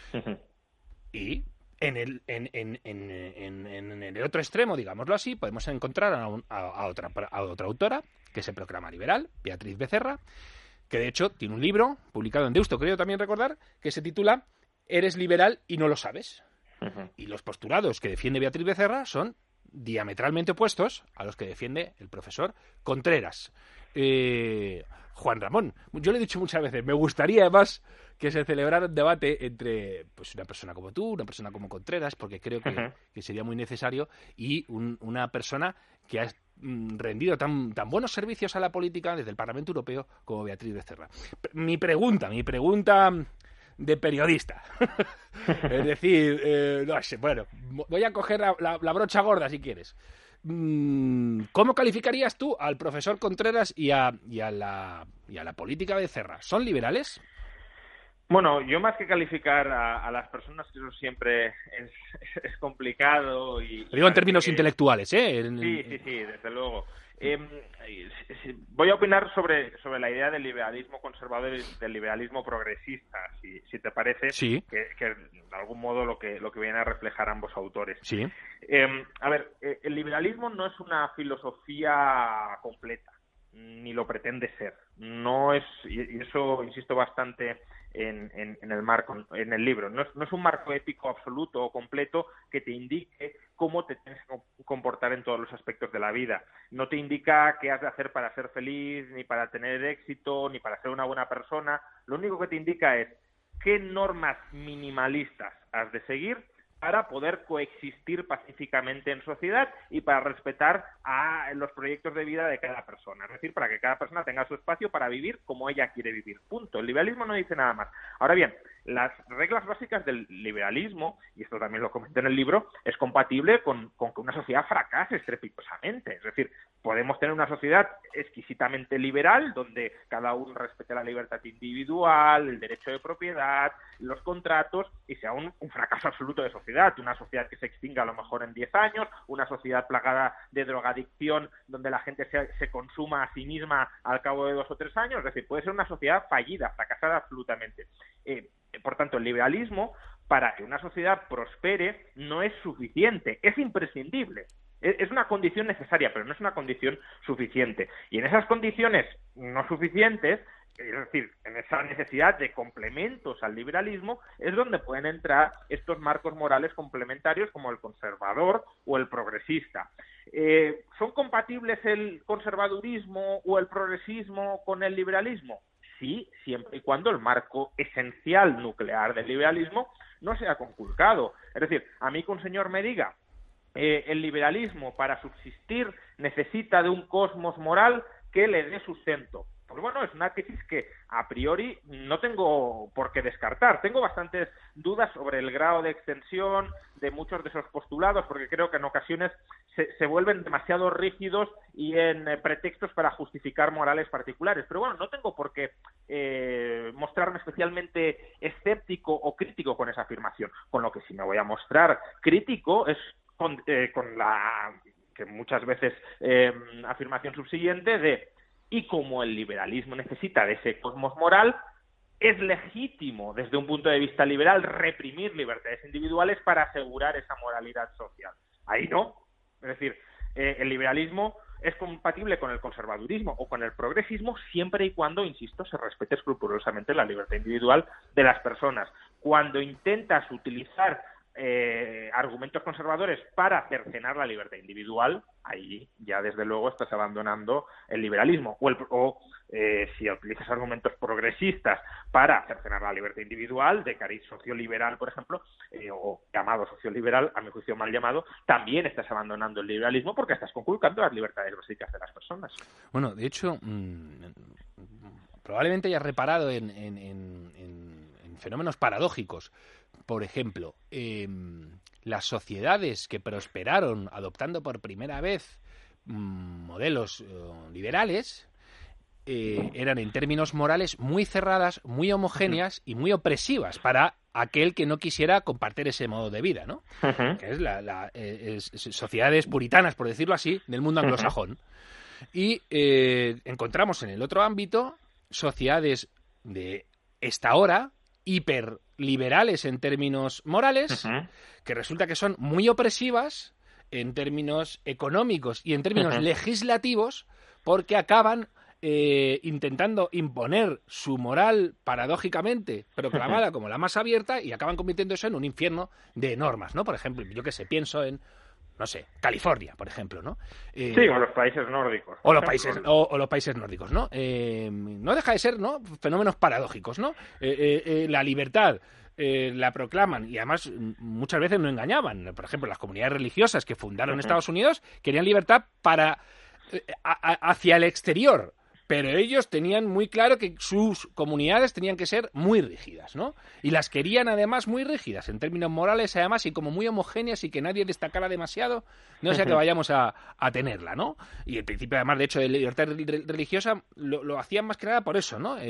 Y en el otro extremo, digámoslo así, podemos encontrar a otra autora que se proclama liberal, Beatriz Becerra, que de hecho tiene un libro publicado en Deusto, creo también recordar, que se titula Eres liberal y no lo sabes. Y los postulados que defiende Beatriz Becerra son diametralmente opuestos a los que defiende el profesor Contreras. Juan Ramón, yo le he dicho muchas veces, me gustaría además que se celebrara un debate entre pues una persona como tú, una persona como Contreras, porque creo que sería muy necesario, y una persona que ha rendido tan buenos servicios a la política desde el Parlamento Europeo como Beatriz Becerra. Mi pregunta de periodista, es decir, no sé, bueno, voy a coger la brocha gorda si quieres. ¿Cómo calificarías tú al profesor Contreras y a la política Becerra? ¿Son liberales? Bueno, yo más que calificar a las personas, eso siempre es complicado. Lo digo en términos intelectuales, ¿eh? Sí, desde luego. Voy a opinar sobre la idea del liberalismo conservador y del liberalismo progresista, si te parece, sí. que de algún modo lo que viene a reflejar ambos autores. Sí. A ver, el liberalismo no es una filosofía completa, ni lo pretende ser. No es, y eso insisto bastante en el libro. No es un marco ético absoluto o completo que te indique cómo te tienes que comportar en todos los aspectos de la vida. No te indica qué has de hacer para ser feliz, ni para tener éxito, ni para ser una buena persona. Lo único que te indica es qué normas minimalistas has de seguir para poder coexistir pacíficamente en sociedad y para respetar a los proyectos de vida de cada persona. Es decir, para que cada persona tenga su espacio para vivir como ella quiere vivir. Punto. El liberalismo no dice nada más. Ahora bien, las reglas básicas del liberalismo, y esto también lo comenté en el libro, es compatible con que una sociedad fracase estrepitosamente. Es decir, podemos tener una sociedad exquisitamente liberal, donde cada uno respete la libertad individual, el derecho de propiedad, los contratos, y sea un fracaso absoluto de sociedad. Una sociedad que se extinga a lo mejor en 10 años, una sociedad plagada de drogadicción, donde la gente se consuma a sí misma al cabo de 2 o 3 años. Es decir, puede ser una sociedad fallida, fracasada absolutamente. Por tanto, el liberalismo, para que una sociedad prospere, no es suficiente, es imprescindible. Es una condición necesaria, pero no es una condición suficiente. Y en esas condiciones no suficientes, es decir, en esa necesidad de complementos al liberalismo, es donde pueden entrar estos marcos morales complementarios como el conservador o el progresista. ¿Son compatibles el conservadurismo o el progresismo con el liberalismo? Sí, siempre y cuando el marco esencial nuclear del liberalismo no sea conculcado. Es decir, a mí que un señor me diga el liberalismo para subsistir necesita de un cosmos moral que le dé sustento. Pues bueno, es una tesis que a priori no tengo por qué descartar. Tengo bastantes dudas sobre el grado de extensión de muchos de esos postulados, porque creo que en ocasiones se vuelven demasiado rígidos y en pretextos para justificar morales particulares. Pero bueno, no tengo por qué mostrarme especialmente escéptico o crítico con esa afirmación. Con lo que sí me voy a mostrar crítico es con la que muchas veces afirmación subsiguiente de y como el liberalismo necesita de ese cosmos moral, es legítimo desde un punto de vista liberal reprimir libertades individuales para asegurar esa moralidad social. Ahí no. Es decir, el liberalismo es compatible con el conservadurismo o con el progresismo siempre y cuando, insisto, se respete escrupulosamente la libertad individual de las personas. Cuando intentas utilizar argumentos conservadores para cercenar la libertad individual, ahí ya desde luego estás abandonando el liberalismo o si utilizas argumentos progresistas para cercenar la libertad individual, de cariz socioliberal, por ejemplo, o llamado socioliberal, a mi juicio mal llamado, también estás abandonando el liberalismo porque estás conculcando las libertades básicas de las personas. Bueno, de hecho, probablemente hayas reparado en fenómenos paradójicos. Por ejemplo, las sociedades que prosperaron adoptando por primera vez modelos liberales eran en términos morales muy cerradas, muy homogéneas y muy opresivas para aquel que no quisiera compartir ese modo de vida, ¿no? Que es sociedades puritanas, por decirlo así, del mundo anglosajón. Y encontramos en el otro ámbito sociedades de esta hora hiperliberales en términos morales, que resulta que son muy opresivas en términos económicos y en términos legislativos, porque acaban intentando imponer su moral paradójicamente proclamada como la más abierta y acaban convirtiéndose en un infierno de normas, ¿no? Por ejemplo, yo que sé, pienso en, no sé, California, por ejemplo, ¿no? Sí, o los países nórdicos. O los países nórdicos, ¿no? No deja de ser, ¿no?, fenómenos paradójicos, ¿no? La libertad la proclaman y además muchas veces no engañaban. Por ejemplo, las comunidades religiosas que fundaron Estados Unidos querían libertad para hacia el exterior, pero ellos tenían muy claro que sus comunidades tenían que ser muy rígidas, ¿no? Y las querían además muy rígidas, en términos morales además, y como muy homogéneas y que nadie destacara demasiado, no sea que vayamos a tenerla, ¿no? Y el principio además, de hecho, de libertad religiosa lo hacían más que nada por eso, ¿no?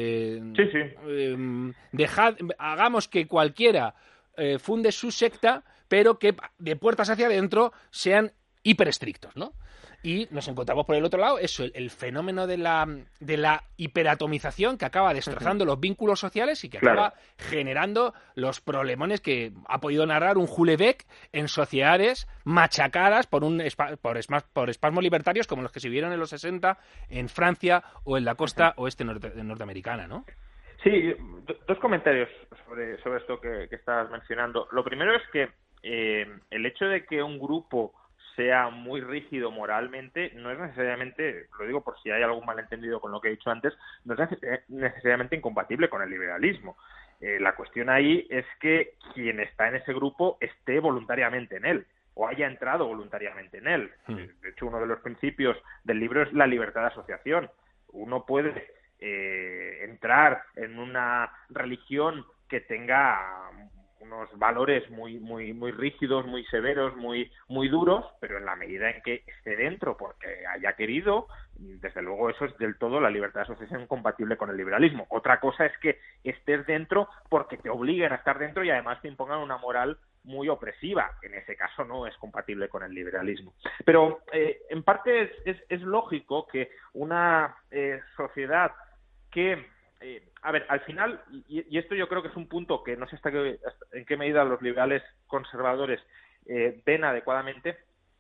Hagamos que cualquiera funde su secta, pero que de puertas hacia adentro sean hiperestrictos, ¿no? Y nos encontramos por el otro lado eso, el fenómeno de la hiperatomización que acaba destrozando los vínculos sociales y que acaba generando los problemones que ha podido narrar un Houellebecq en sociedades machacadas por espasmos libertarios como los que se vieron en los 60 en Francia o en la costa oeste norteamericana, ¿no? Sí, dos comentarios sobre esto que estás mencionando. Lo primero es que el hecho de que un grupo sea muy rígido moralmente, no es necesariamente, lo digo por si hay algún malentendido con lo que he dicho antes, no es necesariamente incompatible con el liberalismo. La cuestión ahí es que quien está en ese grupo esté voluntariamente en él, o haya entrado voluntariamente en él. De hecho, uno de los principios del libro es la libertad de asociación. Uno puede entrar en una religión que tenga unos valores muy rígidos, muy severos, muy duros, pero en la medida en que esté dentro porque haya querido, desde luego eso es del todo la libertad de asociación compatible con el liberalismo. Otra cosa es que estés dentro porque te obliguen a estar dentro y además te impongan una moral muy opresiva. En ese caso no es compatible con el liberalismo. Pero en parte es lógico que una sociedad que a ver, al final, y esto yo creo que es un punto que no sé en qué medida los liberales conservadores ven adecuadamente,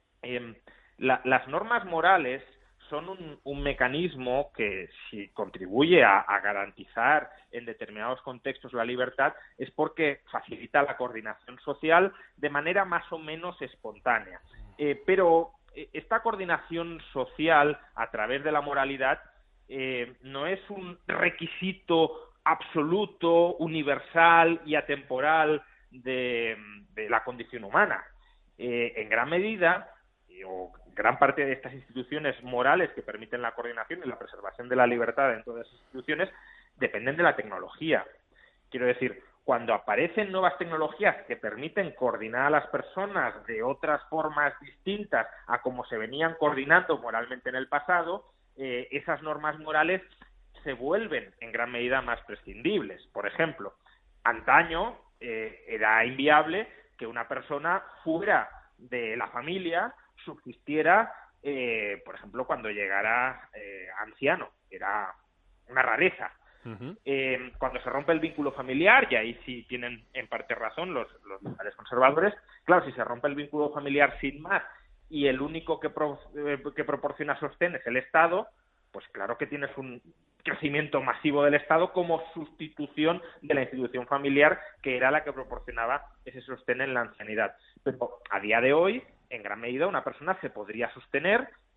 las normas morales son un mecanismo que si contribuye a garantizar en determinados contextos la libertad es porque facilita la coordinación social de manera más o menos espontánea. Pero esta coordinación social a través de la moralidad no es un requisito absoluto, universal y atemporal de la condición humana. En gran medida, o gran parte de estas instituciones morales que permiten la coordinación y la preservación de la libertad en todas las instituciones dependen de la tecnología. Quiero decir, cuando aparecen nuevas tecnologías que permiten coordinar a las personas de otras formas distintas a como se venían coordinando moralmente en el pasado, esas normas morales se vuelven en gran medida más prescindibles. Por ejemplo, antaño era inviable que una persona fuera de la familia, subsistiera, por ejemplo, cuando llegara anciano. Era una rareza. Cuando se rompe el vínculo familiar, y ahí sí tienen en parte razón los liberales conservadores, claro, si se rompe el vínculo familiar sin más y el único que proporciona sostén es el Estado, pues claro que tienes un crecimiento masivo del Estado como sustitución de la institución familiar, que era la que proporcionaba ese sostén en la ancianidad. Pero a día de hoy, en gran medida, una persona se podría sostener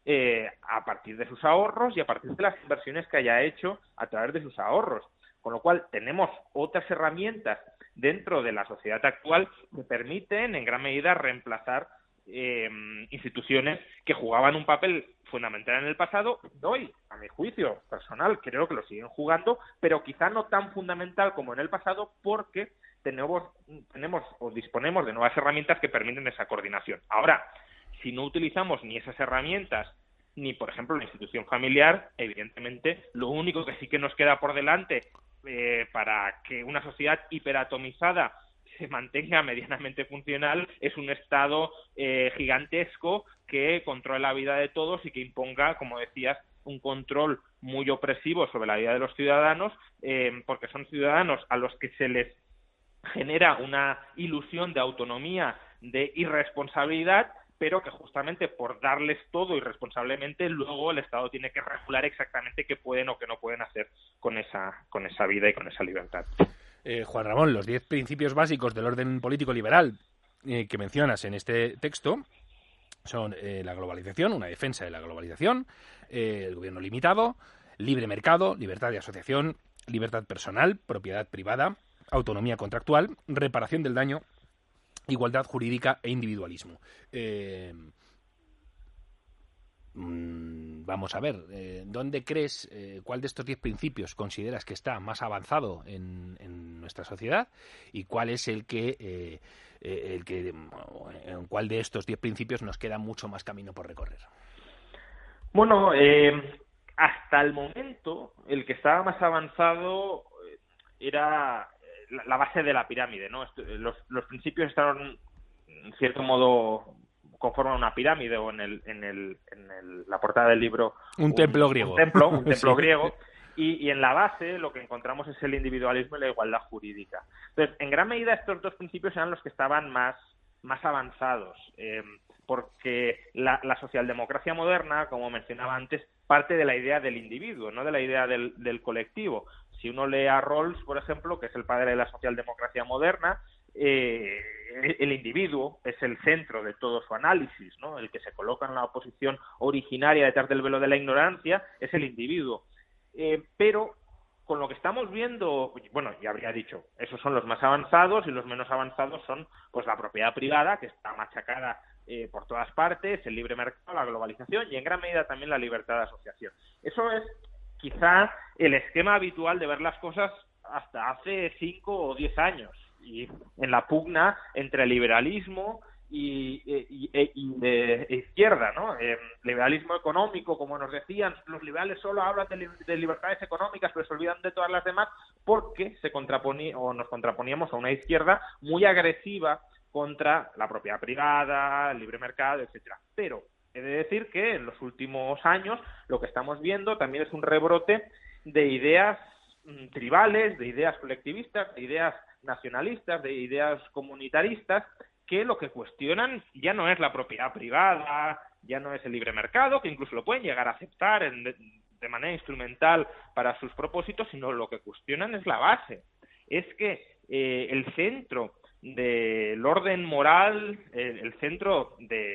a partir de sus ahorros y a partir de las inversiones que haya hecho a través de sus ahorros. Con lo cual tenemos otras herramientas dentro de la sociedad actual que permiten en gran medida reemplazar instituciones que jugaban un papel fundamental en el pasado. Hoy, a mi juicio personal, creo que lo siguen jugando, pero quizá no tan fundamental como en el pasado, porque tenemos o disponemos de nuevas herramientas que permiten esa coordinación. Ahora, si no utilizamos ni esas herramientas ni, por ejemplo, la institución familiar, evidentemente lo único que sí que nos queda por delante para que una sociedad hiperatomizada se mantenga medianamente funcional es un Estado gigantesco que controle la vida de todos y que imponga, como decías, un control muy opresivo sobre la vida de los ciudadanos, porque son ciudadanos a los que se les genera una ilusión de autonomía, de irresponsabilidad, pero que justamente por darles todo irresponsablemente, luego el Estado tiene que regular exactamente qué pueden o qué no pueden hacer con esa vida y con esa libertad. Juan Ramón, los 10 principios básicos del orden político liberal que mencionas en este texto son la globalización, una defensa de la globalización, el gobierno limitado, libre mercado, libertad de asociación, libertad personal, propiedad privada, autonomía contractual, reparación del daño, igualdad jurídica e individualismo. Vamos a ver, ¿dónde crees, cuál de estos 10 principios consideras que está más avanzado en nuestra sociedad y cuál es en cuál de estos 10 principios nos queda mucho más camino por recorrer? Bueno, hasta el momento el que estaba más avanzado era la base de la pirámide, ¿no? Los principios estaban, en cierto modo, conforman una pirámide, o en la portada del libro un templo griego. Un templo Sí. griego. Y en la base lo que encontramos es el individualismo y la igualdad jurídica. Entonces, en gran medida estos dos principios eran los que estaban más avanzados, porque la socialdemocracia moderna, como mencionaba antes, parte de la idea del individuo, no de la idea del colectivo. Si uno lee a Rawls, por ejemplo, que es el padre de la socialdemocracia moderna, el individuo es el centro de todo su análisis, ¿no? El que se coloca en la oposición originaria detrás del velo de la ignorancia es el individuo. Pero con lo que estamos viendo, bueno, ya habría dicho, esos son los más avanzados, y los menos avanzados son pues la propiedad privada, que está machacada por todas partes, el libre mercado, la globalización y en gran medida también la libertad de asociación. Eso es quizá el esquema habitual de ver las cosas hasta hace 5 o 10 años, y en la pugna entre liberalismo y de izquierda, ¿no? Liberalismo económico, como nos decían, los liberales solo hablan de libertades económicas, pero se olvidan de todas las demás, porque nos contraponíamos a una izquierda muy agresiva contra la propiedad privada, el libre mercado, etcétera. Pero he de decir que en los últimos años lo que estamos viendo también es un rebrote de ideas tribales, de ideas colectivistas, de ideas nacionalistas, de ideas comunitaristas, que lo que cuestionan ya no es la propiedad privada, ya no es el libre mercado, que incluso lo pueden llegar a aceptar de manera instrumental para sus propósitos, sino lo que cuestionan es la base. Es que el centro del orden moral, el centro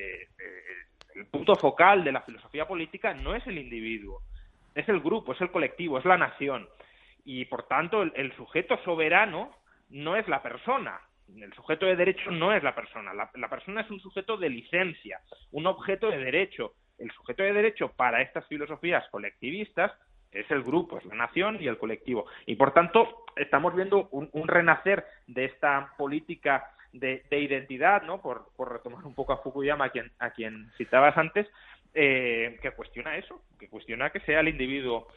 el punto focal de la filosofía política no es el individuo, es el grupo, es el colectivo, es la nación. Y por tanto el sujeto soberano no es la persona, el sujeto de derecho no es la persona, la persona es un sujeto de licencia, un objeto de derecho. El sujeto de derecho para estas filosofías colectivistas es el grupo, es la nación y el colectivo. Y por tanto estamos viendo un renacer de esta política de identidad, ¿no? Por retomar un poco a Fukuyama, a quien citabas antes, que cuestiona eso, que cuestiona que sea el individuo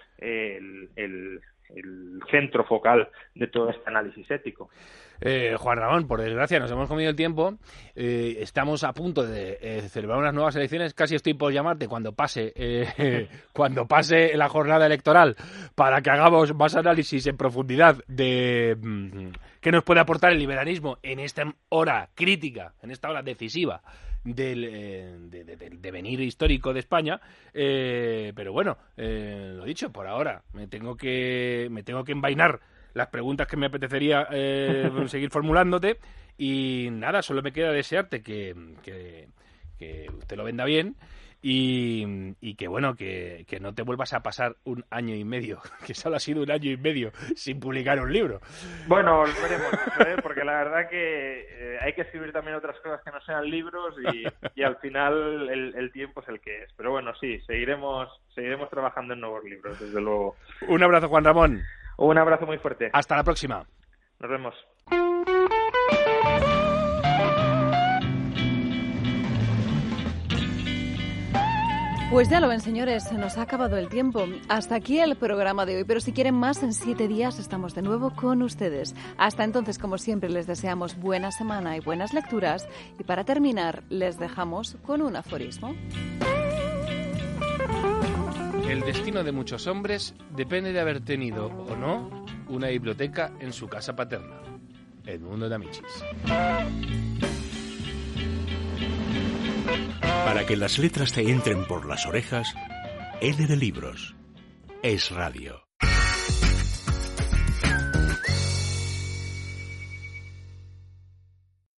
el centro focal de todo este análisis ético. Juan Ramón, por desgracia nos hemos comido el tiempo, estamos a punto de celebrar unas nuevas elecciones, casi estoy por llamarte cuando pase la jornada electoral para que hagamos más análisis en profundidad de qué nos puede aportar el liberalismo en esta hora crítica, en esta hora decisiva del devenir histórico de España, pero bueno, lo dicho, por ahora me tengo que envainar las preguntas que me apetecería seguir formulándote, y nada, solo me queda desearte que usted lo venda bien Y que bueno, que no te vuelvas a pasar un año y medio, que solo ha sido un año y medio sin publicar un libro. Bueno, veremos, porque la verdad que hay que escribir también otras cosas que no sean libros y al final el tiempo es el que es. Pero bueno, sí, seguiremos trabajando en nuevos libros, desde luego. Un abrazo, Juan Ramón. Un abrazo muy fuerte. Hasta la próxima. Nos vemos. Pues ya lo ven, señores, se nos ha acabado el tiempo. Hasta aquí el programa de hoy, pero si quieren más, en 7 días estamos de nuevo con ustedes. Hasta entonces, como siempre, les deseamos buena semana y buenas lecturas. Y para terminar, les dejamos con un aforismo. El destino de muchos hombres depende de haber tenido o no una biblioteca en su casa paterna. Edmundo de Amicis. Para que las letras te entren por las orejas, L de Libros. Es Radio.